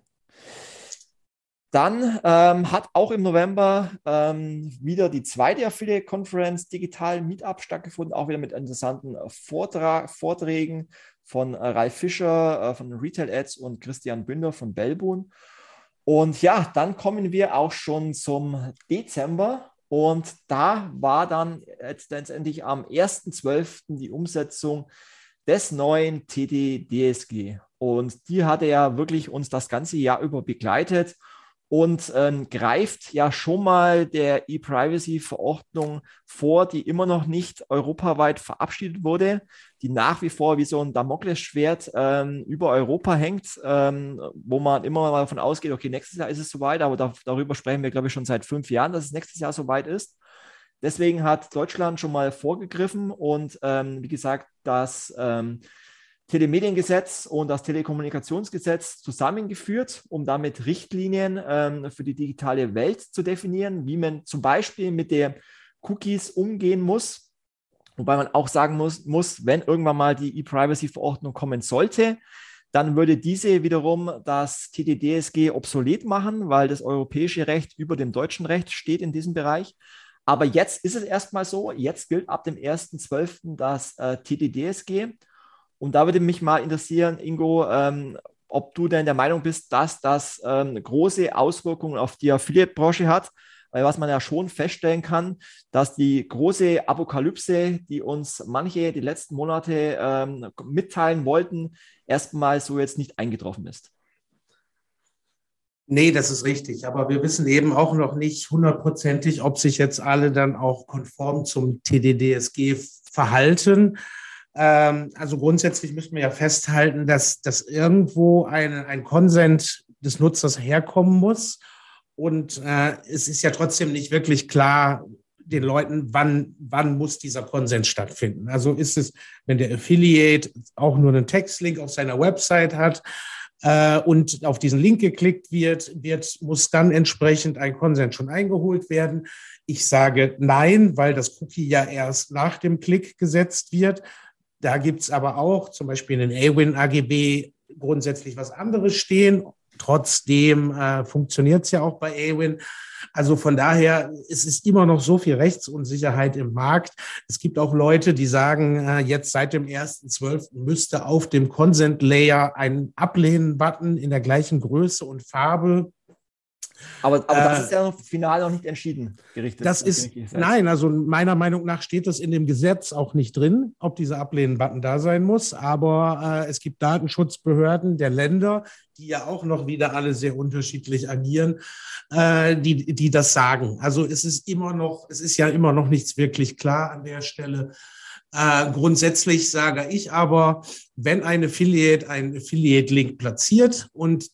Dann ähm, hat auch im November ähm, wieder die zweite Affiliate Conference Digital Meetup stattgefunden, auch wieder mit interessanten Vortrag, Vorträgen von äh, Ralf Fischer äh, von Retail Ads und Christian Bünder von Belbun. Und ja, dann kommen wir auch schon zum Dezember und da war dann jetzt letztendlich am ersten zwölften die Umsetzung des neuen T D D S G. Und die hatte ja wirklich uns das ganze Jahr über begleitet und ähm, greift ja schon mal der E-Privacy-Verordnung vor, die immer noch nicht europaweit verabschiedet wurde, die nach wie vor wie so ein Damoklesschwert ähm, über Europa hängt, ähm, wo man immer mal davon ausgeht, okay, nächstes Jahr ist es soweit, aber da, darüber sprechen wir, glaube ich, schon seit fünf Jahren, dass es nächstes Jahr soweit ist. Deswegen hat Deutschland schon mal vorgegriffen und ähm, wie gesagt, das ähm, Telemediengesetz und das Telekommunikationsgesetz zusammengeführt, um damit Richtlinien ähm, für die digitale Welt zu definieren, wie man zum Beispiel mit den Cookies umgehen muss. Wobei man auch sagen muss, muss, wenn irgendwann mal die E-Privacy-Verordnung kommen sollte, dann würde diese wiederum das T D D S G obsolet machen, weil das europäische Recht über dem deutschen Recht steht in diesem Bereich. Aber jetzt ist es erstmal so, jetzt gilt ab dem ersten zwölften das äh, T D D S G. Und da würde mich mal interessieren, Ingo, ähm, ob du denn der Meinung bist, dass das ähm, große Auswirkungen auf die Affiliate-Branche hat. Weil was man ja schon feststellen kann, dass die große Apokalypse, die uns manche die letzten Monate ähm, mitteilen wollten, erstmal so jetzt nicht eingetroffen ist. Nee, das ist richtig. Aber wir wissen eben auch noch nicht hundertprozentig, ob sich jetzt alle dann auch konform zum T D D S G verhalten. Also grundsätzlich müssen wir ja festhalten, dass, dass irgendwo eine, ein Konsent des Nutzers herkommen muss. Und äh, es ist ja trotzdem nicht wirklich klar den Leuten, wann, wann muss dieser Konsent stattfinden. Also ist es, wenn der Affiliate auch nur einen Textlink auf seiner Website hat äh, und auf diesen Link geklickt wird, wird, muss dann entsprechend ein Konsent schon eingeholt werden. Ich sage nein, weil das Cookie ja erst nach dem Klick gesetzt wird. Da gibt es aber auch zum Beispiel in den A W I N A G B grundsätzlich was anderes stehen. Trotzdem äh, funktioniert es ja auch bei A W I N. Also von daher, es ist immer noch so viel Rechtsunsicherheit im Markt. Es gibt auch Leute, die sagen, äh, jetzt seit dem ersten zwölften müsste auf dem Consent Layer ein Ablehnen-Button in der gleichen Größe und Farbe. Aber, aber das äh, ist ja noch final noch nicht entschieden gerichtet. Das ist, nein, also meiner Meinung nach steht das in dem Gesetz auch nicht drin, ob dieser Ablehnen-Button da sein muss. Aber äh, es gibt Datenschutzbehörden der Länder, die ja auch noch wieder alle sehr unterschiedlich agieren, äh, die, die das sagen. Also es ist immer noch, es ist ja immer noch nichts wirklich klar an der Stelle. Äh, grundsätzlich sage ich aber, wenn ein Affiliate einen Affiliate-Link platziert und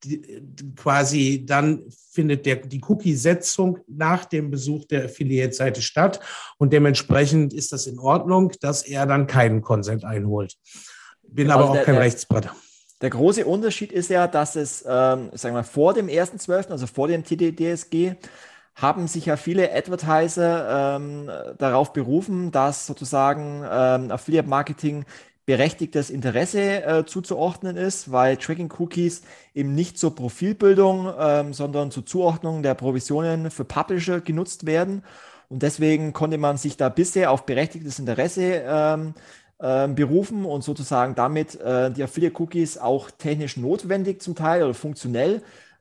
quasi dann findet der, die Cookie-Setzung nach dem Besuch der Affiliate-Seite statt und dementsprechend ist das in Ordnung, dass er dann keinen Consent einholt. Bin also aber auch der, kein der, Rechtsberater. Der große Unterschied ist ja, dass es, ähm, sagen wir, vor dem ersten zwölften, also vor dem T D D S G, haben sich ja viele Advertiser ähm, darauf berufen, dass sozusagen ähm, Affiliate-Marketing berechtigtes Interesse äh, zuzuordnen ist, weil Tracking-Cookies eben nicht zur Profilbildung, ähm, sondern zur Zuordnung der Provisionen für Publisher genutzt werden. Und deswegen konnte man sich da bisher auf berechtigtes Interesse ähm, äh, berufen und sozusagen damit äh, die Affiliate-Cookies auch technisch notwendig zum Teil oder funktionell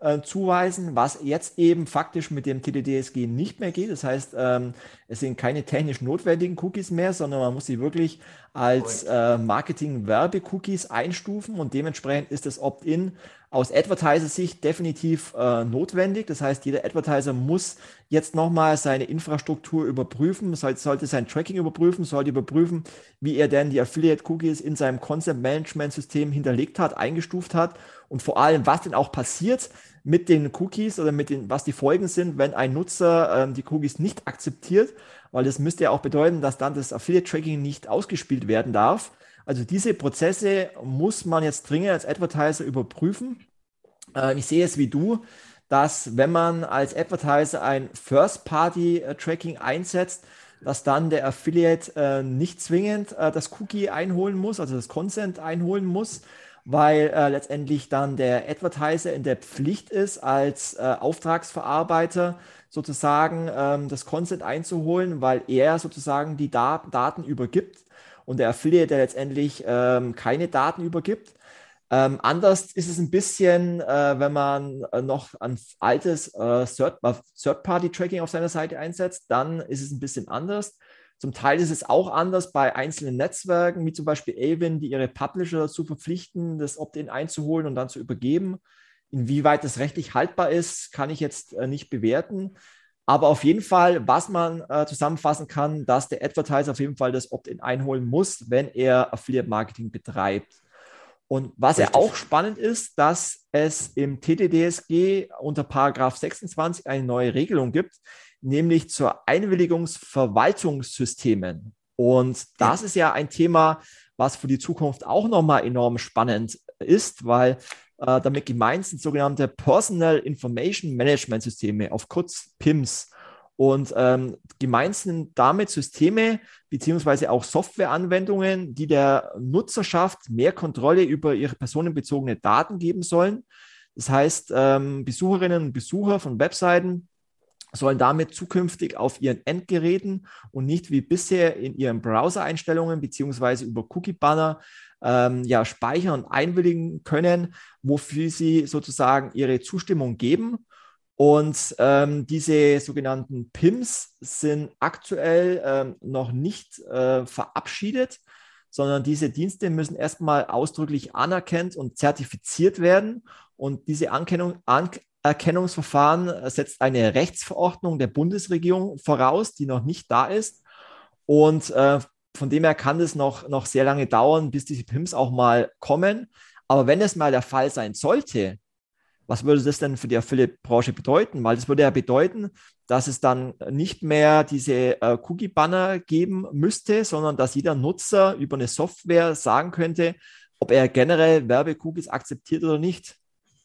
äh, zuweisen, was jetzt eben faktisch mit dem T D D S G nicht mehr geht. Das heißt, ähm, es sind keine technisch notwendigen Cookies mehr, sondern man muss sie wirklich als äh, Marketing-Werbe-Cookies einstufen und dementsprechend ist das Opt-in aus Advertiser-Sicht definitiv äh, notwendig. Das heißt, jeder Advertiser muss jetzt nochmal seine Infrastruktur überprüfen, sollte, sollte sein Tracking überprüfen, sollte überprüfen, wie er denn die Affiliate-Cookies in seinem Content-Management-System hinterlegt hat, eingestuft hat und vor allem, was denn auch passiert mit den Cookies oder mit den, was die Folgen sind, wenn ein Nutzer ähm, die Cookies nicht akzeptiert, weil das müsste ja auch bedeuten, dass dann das Affiliate-Tracking nicht ausgespielt werden darf. Also diese Prozesse muss man jetzt dringend als Advertiser überprüfen. Äh, ich sehe es wie du, dass wenn man als Advertiser ein First-Party-Tracking einsetzt, dass dann der Affiliate äh, nicht zwingend äh, das Cookie einholen muss, also das Consent einholen muss, weil äh, letztendlich dann der Advertiser in der Pflicht ist, als äh, Auftragsverarbeiter sozusagen ähm, das Consent einzuholen, weil er sozusagen die Dat- Daten übergibt und der Affiliate, der letztendlich ähm, keine Daten übergibt. Ähm, anders ist es ein bisschen, äh, wenn man äh, noch ein altes äh, Third- Third-Party-Tracking auf seiner Seite einsetzt, dann ist es ein bisschen anders. Zum Teil ist es auch anders bei einzelnen Netzwerken, wie zum Beispiel Avin, die ihre Publisher dazu verpflichten, das Opt-in einzuholen und dann zu übergeben. Inwieweit das rechtlich haltbar ist, kann ich jetzt äh, nicht bewerten. Aber auf jeden Fall, was man äh, zusammenfassen kann, dass der Advertiser auf jeden Fall das Opt-in einholen muss, wenn er Affiliate-Marketing betreibt. Und was ja auch spannend ist, dass es im T D D S G unter Paragraph sechsundzwanzig eine neue Regelung gibt, nämlich zur Einwilligungsverwaltungssystemen. Und das ja. ist ja ein Thema, was für die Zukunft auch nochmal enorm spannend ist, weil äh, damit gemeint sind sogenannte Personal Information Management Systeme, auf kurz P I M S. Und ähm, gemeint sind damit Systeme beziehungsweise auch Softwareanwendungen, die der Nutzerschaft mehr Kontrolle über ihre personenbezogene Daten geben sollen. Das heißt, ähm, Besucherinnen und Besucher von Webseiten sollen damit zukünftig auf ihren Endgeräten und nicht wie bisher in ihren Browser-Einstellungen beziehungsweise über Cookie-Banner ähm, ja, speichern und einwilligen können, wofür sie sozusagen ihre Zustimmung geben. Und ähm, diese sogenannten P I M S sind aktuell ähm, noch nicht äh, verabschiedet, sondern diese Dienste müssen erstmal ausdrücklich anerkannt und zertifiziert werden. Und diese Anerkennung, Anerkennungsverfahren setzt eine Rechtsverordnung der Bundesregierung voraus, die noch nicht da ist. Und äh, von dem her kann es noch, noch sehr lange dauern, bis diese P I M S auch mal kommen. Aber wenn es mal der Fall sein sollte, was würde das denn für die Affiliate-Branche bedeuten? Weil das würde ja bedeuten, dass es dann nicht mehr diese äh, Cookie-Banner geben müsste, sondern dass jeder Nutzer über eine Software sagen könnte, ob er generell Werbe-Cookies akzeptiert oder nicht.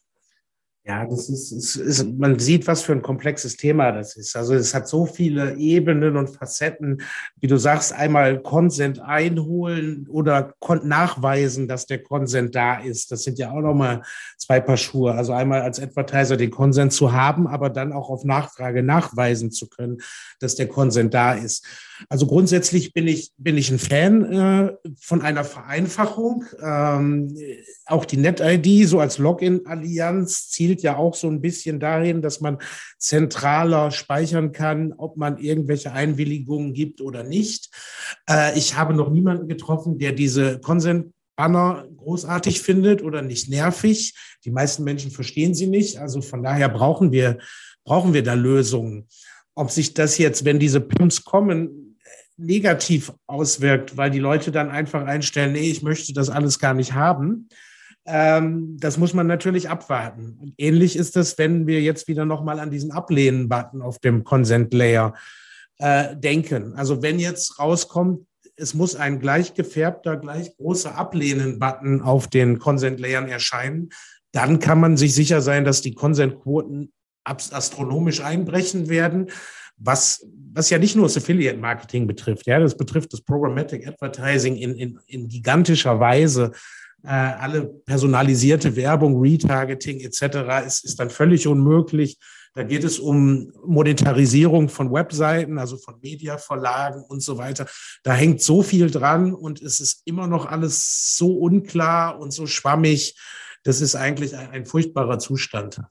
Ja, das ist, ist, ist, man sieht, was für ein komplexes Thema das ist. Also es hat so viele Ebenen und Facetten, wie du sagst, einmal Consent einholen oder nachweisen, dass der Consent da ist. Das sind ja auch nochmal zwei Paar Schuhe. Also einmal als Advertiser den Consent zu haben, aber dann auch auf Nachfrage nachweisen zu können, dass der Consent da ist. Also grundsätzlich bin ich, bin ich ein Fan äh, von einer Vereinfachung. Ähm, auch die NetID so als Login-Allianz zielt ja auch so ein bisschen dahin, dass man zentraler speichern kann, ob man irgendwelche Einwilligungen gibt oder nicht. Äh, ich habe noch niemanden getroffen, der diese Consent-Banner großartig findet oder nicht nervig. Die meisten Menschen verstehen sie nicht. Also von daher brauchen wir, brauchen wir da Lösungen. Ob sich das jetzt, wenn diese P I M S kommen, negativ auswirkt, weil die Leute dann einfach einstellen, nee, ich möchte das alles gar nicht haben. Ähm, das muss man natürlich abwarten. Und ähnlich ist das, wenn wir jetzt wieder nochmal an diesen Ablehnen-Button auf dem Consent-Layer äh, denken. Also wenn jetzt rauskommt, es muss ein gleich gefärbter, gleich großer Ablehnen-Button auf den Consent-Layern erscheinen, dann kann man sich sicher sein, dass die Consent-Quoten astronomisch einbrechen werden, was, was ja nicht nur das Affiliate-Marketing betrifft, ja, das betrifft das Programmatic Advertising in, in, in gigantischer Weise. Äh, alle personalisierte Werbung, Retargeting et cetera ist, ist dann völlig unmöglich. Da geht es um Monetarisierung von Webseiten, also von Mediaverlagen und so weiter. Da hängt so viel dran und es ist immer noch alles so unklar und so schwammig. Das ist eigentlich ein, ein furchtbarer Zustand.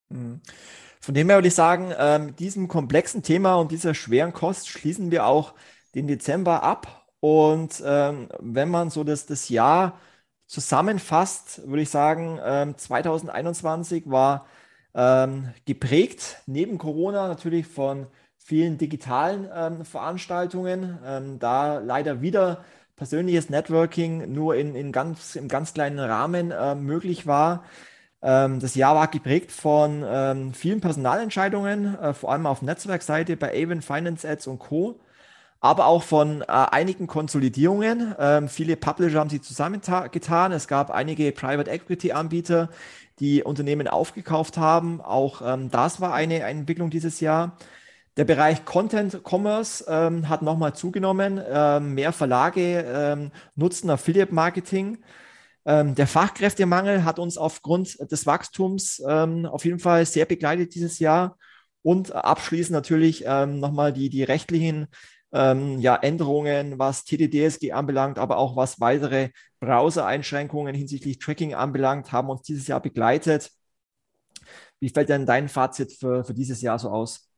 Mhm. Von dem her würde ich sagen, ähm, mit diesem komplexen Thema und dieser schweren Kost schließen wir auch den Dezember ab. Und ähm, wenn man so das, das Jahr zusammenfasst, würde ich sagen, ähm, zwanzig einundzwanzig war ähm, geprägt, neben Corona natürlich von vielen digitalen ähm, Veranstaltungen, ähm, da leider wieder persönliches Networking nur in, in ganz, im ganz kleinen Rahmen äh, möglich war. Ähm, das Jahr war geprägt von ähm, vielen Personalentscheidungen, äh, vor allem auf Netzwerkseite bei Avon, Finance Ads und Co., aber auch von äh, einigen Konsolidierungen. Ähm, viele Publisher haben sich zusammengetan. Es gab einige Private Equity Anbieter, die Unternehmen aufgekauft haben. Auch ähm, das war eine, eine Entwicklung dieses Jahr. Der Bereich Content Commerce ähm, hat nochmal zugenommen. Ähm, mehr Verlage ähm, nutzen Affiliate Marketing. Ähm, der Fachkräftemangel hat uns aufgrund des Wachstums ähm, auf jeden Fall sehr begleitet dieses Jahr. Und abschließend natürlich ähm, nochmal die, die rechtlichen ähm, ja, Änderungen, was T D D S G anbelangt, aber auch was weitere Browser-Einschränkungen hinsichtlich Tracking anbelangt, haben uns dieses Jahr begleitet. Wie fällt denn dein Fazit für, für dieses Jahr so aus?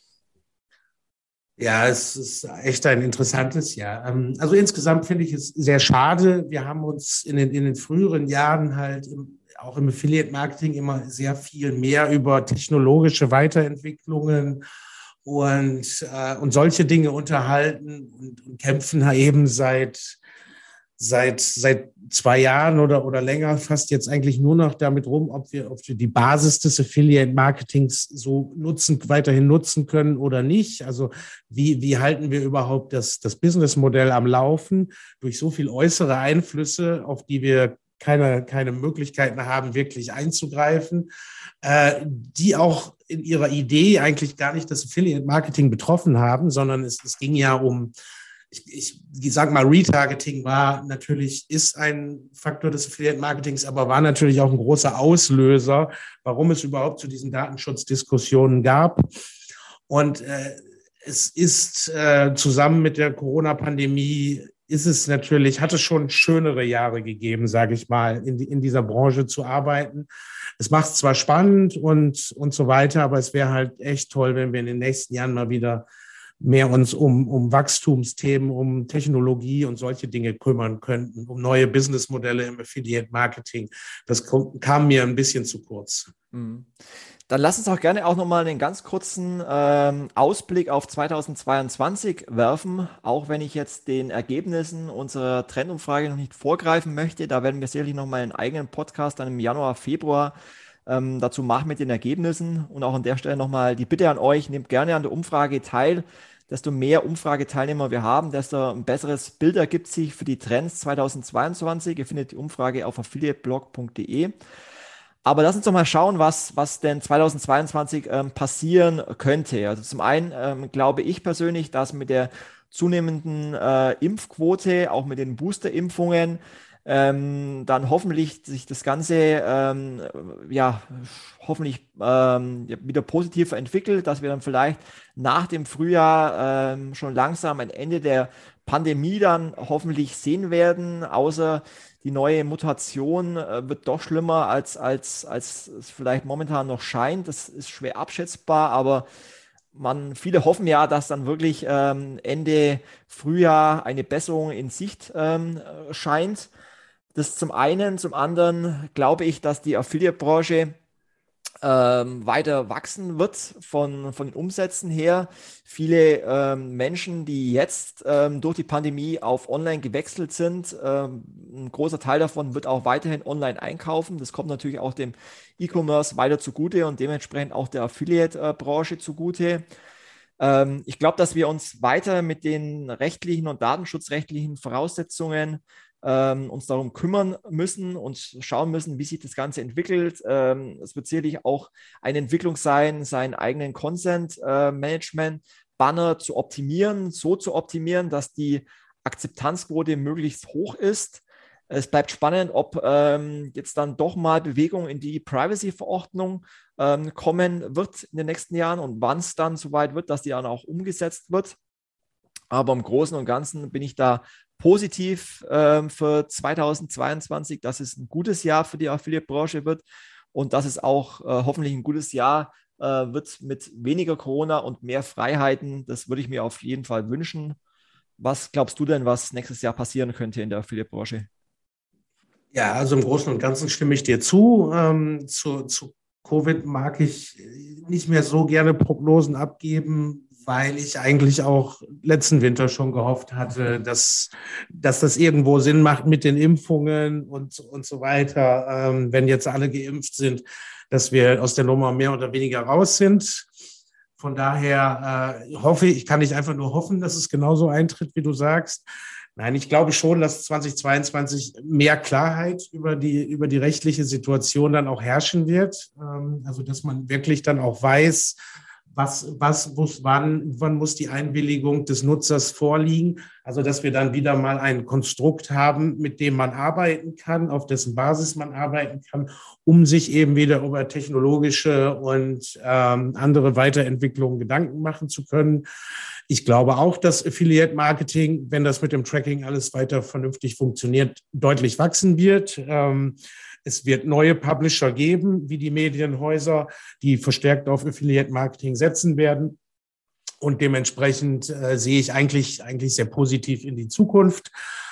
Ja, es ist echt ein interessantes Jahr. Ähm, Also insgesamt finde ich es sehr schade. Wir haben uns in den, in den früheren Jahren halt im, auch im Affiliate-Marketing immer sehr viel mehr über technologische Weiterentwicklungen und, äh, und solche Dinge unterhalten und, und kämpfen eben seit seit, seit zwei Jahren oder, oder länger fast jetzt eigentlich nur noch damit rum, ob wir, ob wir die Basis des Affiliate-Marketings so nutzen, weiterhin nutzen können oder nicht. Also wie, wie halten wir überhaupt das, das Businessmodell am Laufen durch so viel äußere Einflüsse, auf die wir keine, keine Möglichkeiten haben, wirklich einzugreifen, äh, die auch in ihrer Idee eigentlich gar nicht das Affiliate-Marketing betroffen haben, sondern es, es ging ja um Ich, ich sage mal, Retargeting war natürlich, ist ein Faktor des Affiliate-Marketings, aber war natürlich auch ein großer Auslöser, warum es überhaupt zu diesen Datenschutzdiskussionen gab. Und äh, es ist äh, zusammen mit der Corona-Pandemie ist es natürlich, hat es schon schönere Jahre gegeben, sage ich mal, in, die, in dieser Branche zu arbeiten. Es macht es zwar spannend und, und so weiter, aber es wäre halt echt toll, wenn wir in den nächsten Jahren mal wieder mehr uns um, um Wachstumsthemen, um Technologie und solche Dinge kümmern könnten, um neue Businessmodelle im Affiliate-Marketing. Das kam mir ein bisschen zu kurz. Mhm. Dann lass uns auch gerne auch nochmal einen ganz kurzen ähm, Ausblick auf zweitausendzweiundzwanzig werfen, auch wenn ich jetzt den Ergebnissen unserer Trendumfrage noch nicht vorgreifen möchte. Da werden wir sicherlich nochmal einen eigenen Podcast dann im Januar, Februar ähm, dazu machen mit den Ergebnissen. Und auch an der Stelle nochmal die Bitte an euch, nehmt gerne an der Umfrage teil. Desto mehr Umfrageteilnehmer wir haben, desto ein besseres Bild ergibt sich für die Trends zweitausendzweiundzwanzig. Ihr findet die Umfrage auf affiliateblog punkt de. Aber lass uns doch mal schauen, was, was denn zweitausendzweiundzwanzig ähm, passieren könnte. Also zum einen ähm, glaube ich persönlich, dass mit der zunehmenden äh, Impfquote, auch mit den Booster-Impfungen, ähm, dann hoffentlich sich das Ganze ähm, ja hoffentlich ähm, wieder positiver entwickelt, dass wir dann vielleicht nach dem Frühjahr ähm, schon langsam ein Ende der Pandemie dann hoffentlich sehen werden, außer die neue Mutation äh, wird doch schlimmer, als, als, als es vielleicht momentan noch scheint. Das ist schwer abschätzbar, aber man, viele hoffen ja, dass dann wirklich ähm, Ende Frühjahr eine Besserung in Sicht ähm, scheint. Das zum einen. Zum anderen glaube ich, dass die Affiliate-Branche ähm, weiter wachsen wird von, von den Umsätzen her. Viele ähm, Menschen, die jetzt ähm, durch die Pandemie auf Online gewechselt sind, ähm, ein großer Teil davon wird auch weiterhin online einkaufen. Das kommt natürlich auch dem E-Commerce weiter zugute und dementsprechend auch der Affiliate-Branche zugute. Ähm, ich glaube, dass wir uns weiter mit den rechtlichen und datenschutzrechtlichen Voraussetzungen ähm, uns darum kümmern müssen und schauen müssen, wie sich das Ganze entwickelt. Ähm, es wird sicherlich auch eine Entwicklung sein, seinen eigenen Consent-Management-Banner äh, zu optimieren, so zu optimieren, dass die Akzeptanzquote möglichst hoch ist. Es bleibt spannend, ob ähm, jetzt dann doch mal Bewegung in die Privacy-Verordnung ähm, kommen wird in den nächsten Jahren und wann es dann soweit wird, dass die dann auch umgesetzt wird. Aber im Großen und Ganzen bin ich da positiv ähm, für zweitausendzweiundzwanzig, dass es ein gutes Jahr für die Affiliate-Branche wird und dass es auch äh, hoffentlich ein gutes Jahr äh, wird mit weniger Corona und mehr Freiheiten. Das würde ich mir auf jeden Fall wünschen. Was glaubst du denn, was nächstes Jahr passieren könnte in der Affiliate-Branche? Ja, also im Großen und Ganzen stimme ich dir zu. Ähm, zu, zu Covid mag ich nicht mehr so gerne Prognosen abgeben, weil ich eigentlich auch letzten Winter schon gehofft hatte, dass, dass das irgendwo Sinn macht mit den Impfungen und, und so weiter, ähm, wenn jetzt alle geimpft sind, dass wir aus der Nummer mehr oder weniger raus sind. Von daher äh, hoffe ich, kann ich einfach nur hoffen, dass es genauso eintritt, wie du sagst. Nein, ich glaube schon, dass zweitausendzweiundzwanzig mehr Klarheit über die, über die rechtliche Situation dann auch herrschen wird. Ähm, also, dass man wirklich dann auch weiß, was, was muss, wann, wann muss die Einwilligung des Nutzers vorliegen. Also, dass wir dann wieder mal ein Konstrukt haben, mit dem man arbeiten kann, auf dessen Basis man arbeiten kann, um sich eben wieder über technologische und ähm, andere Weiterentwicklungen Gedanken machen zu können. Ich glaube auch, dass Affiliate-Marketing, wenn das mit dem Tracking alles weiter vernünftig funktioniert, deutlich wachsen wird. Ähm, es wird neue Publisher geben, wie die Medienhäuser, die verstärkt auf Affiliate-Marketing setzen werden. Und dementsprechend äh, sehe ich eigentlich, eigentlich sehr positiv in die Zukunft.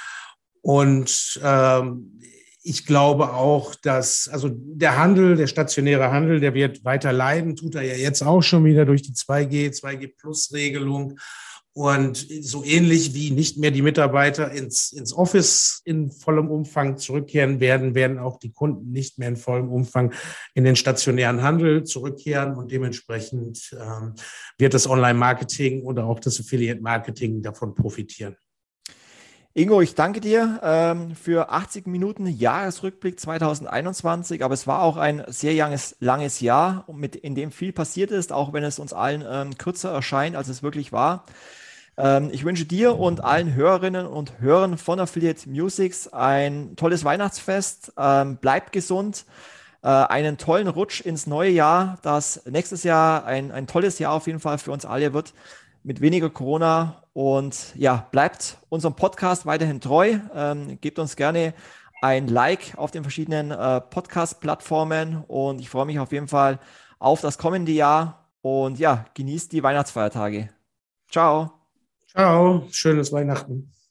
Und ähm, ich glaube auch, dass also der Handel, der stationäre Handel, der wird weiter leiden, tut er ja jetzt auch schon wieder durch die zwei G, zwei G-Plus-Regelung. Und so ähnlich wie nicht mehr die Mitarbeiter ins, ins Office in vollem Umfang zurückkehren werden, werden auch die Kunden nicht mehr in vollem Umfang in den stationären Handel zurückkehren. Und dementsprechend ähm, wird das Online-Marketing oder auch das Affiliate-Marketing davon profitieren. Ingo, ich danke dir ähm, für achtzig Minuten Jahresrückblick zweitausendeinundzwanzig, aber es war auch ein sehr langes, langes Jahr, mit, in dem viel passiert ist, auch wenn es uns allen ähm, kürzer erscheint, als es wirklich war. Ähm, ich wünsche dir und allen Hörerinnen und Hörern von Affiliate Musics ein tolles Weihnachtsfest, ähm, bleibt gesund, äh, einen tollen Rutsch ins neue Jahr, das nächstes Jahr ein, ein tolles Jahr auf jeden Fall für uns alle wird, mit weniger Corona, und ja, bleibt unserem Podcast weiterhin treu. Ähm, gebt uns gerne ein Like auf den verschiedenen äh, Podcast-Plattformen, und ich freue mich auf jeden Fall auf das kommende Jahr, und ja, genießt die Weihnachtsfeiertage. Ciao. Ciao, schönes Weihnachten.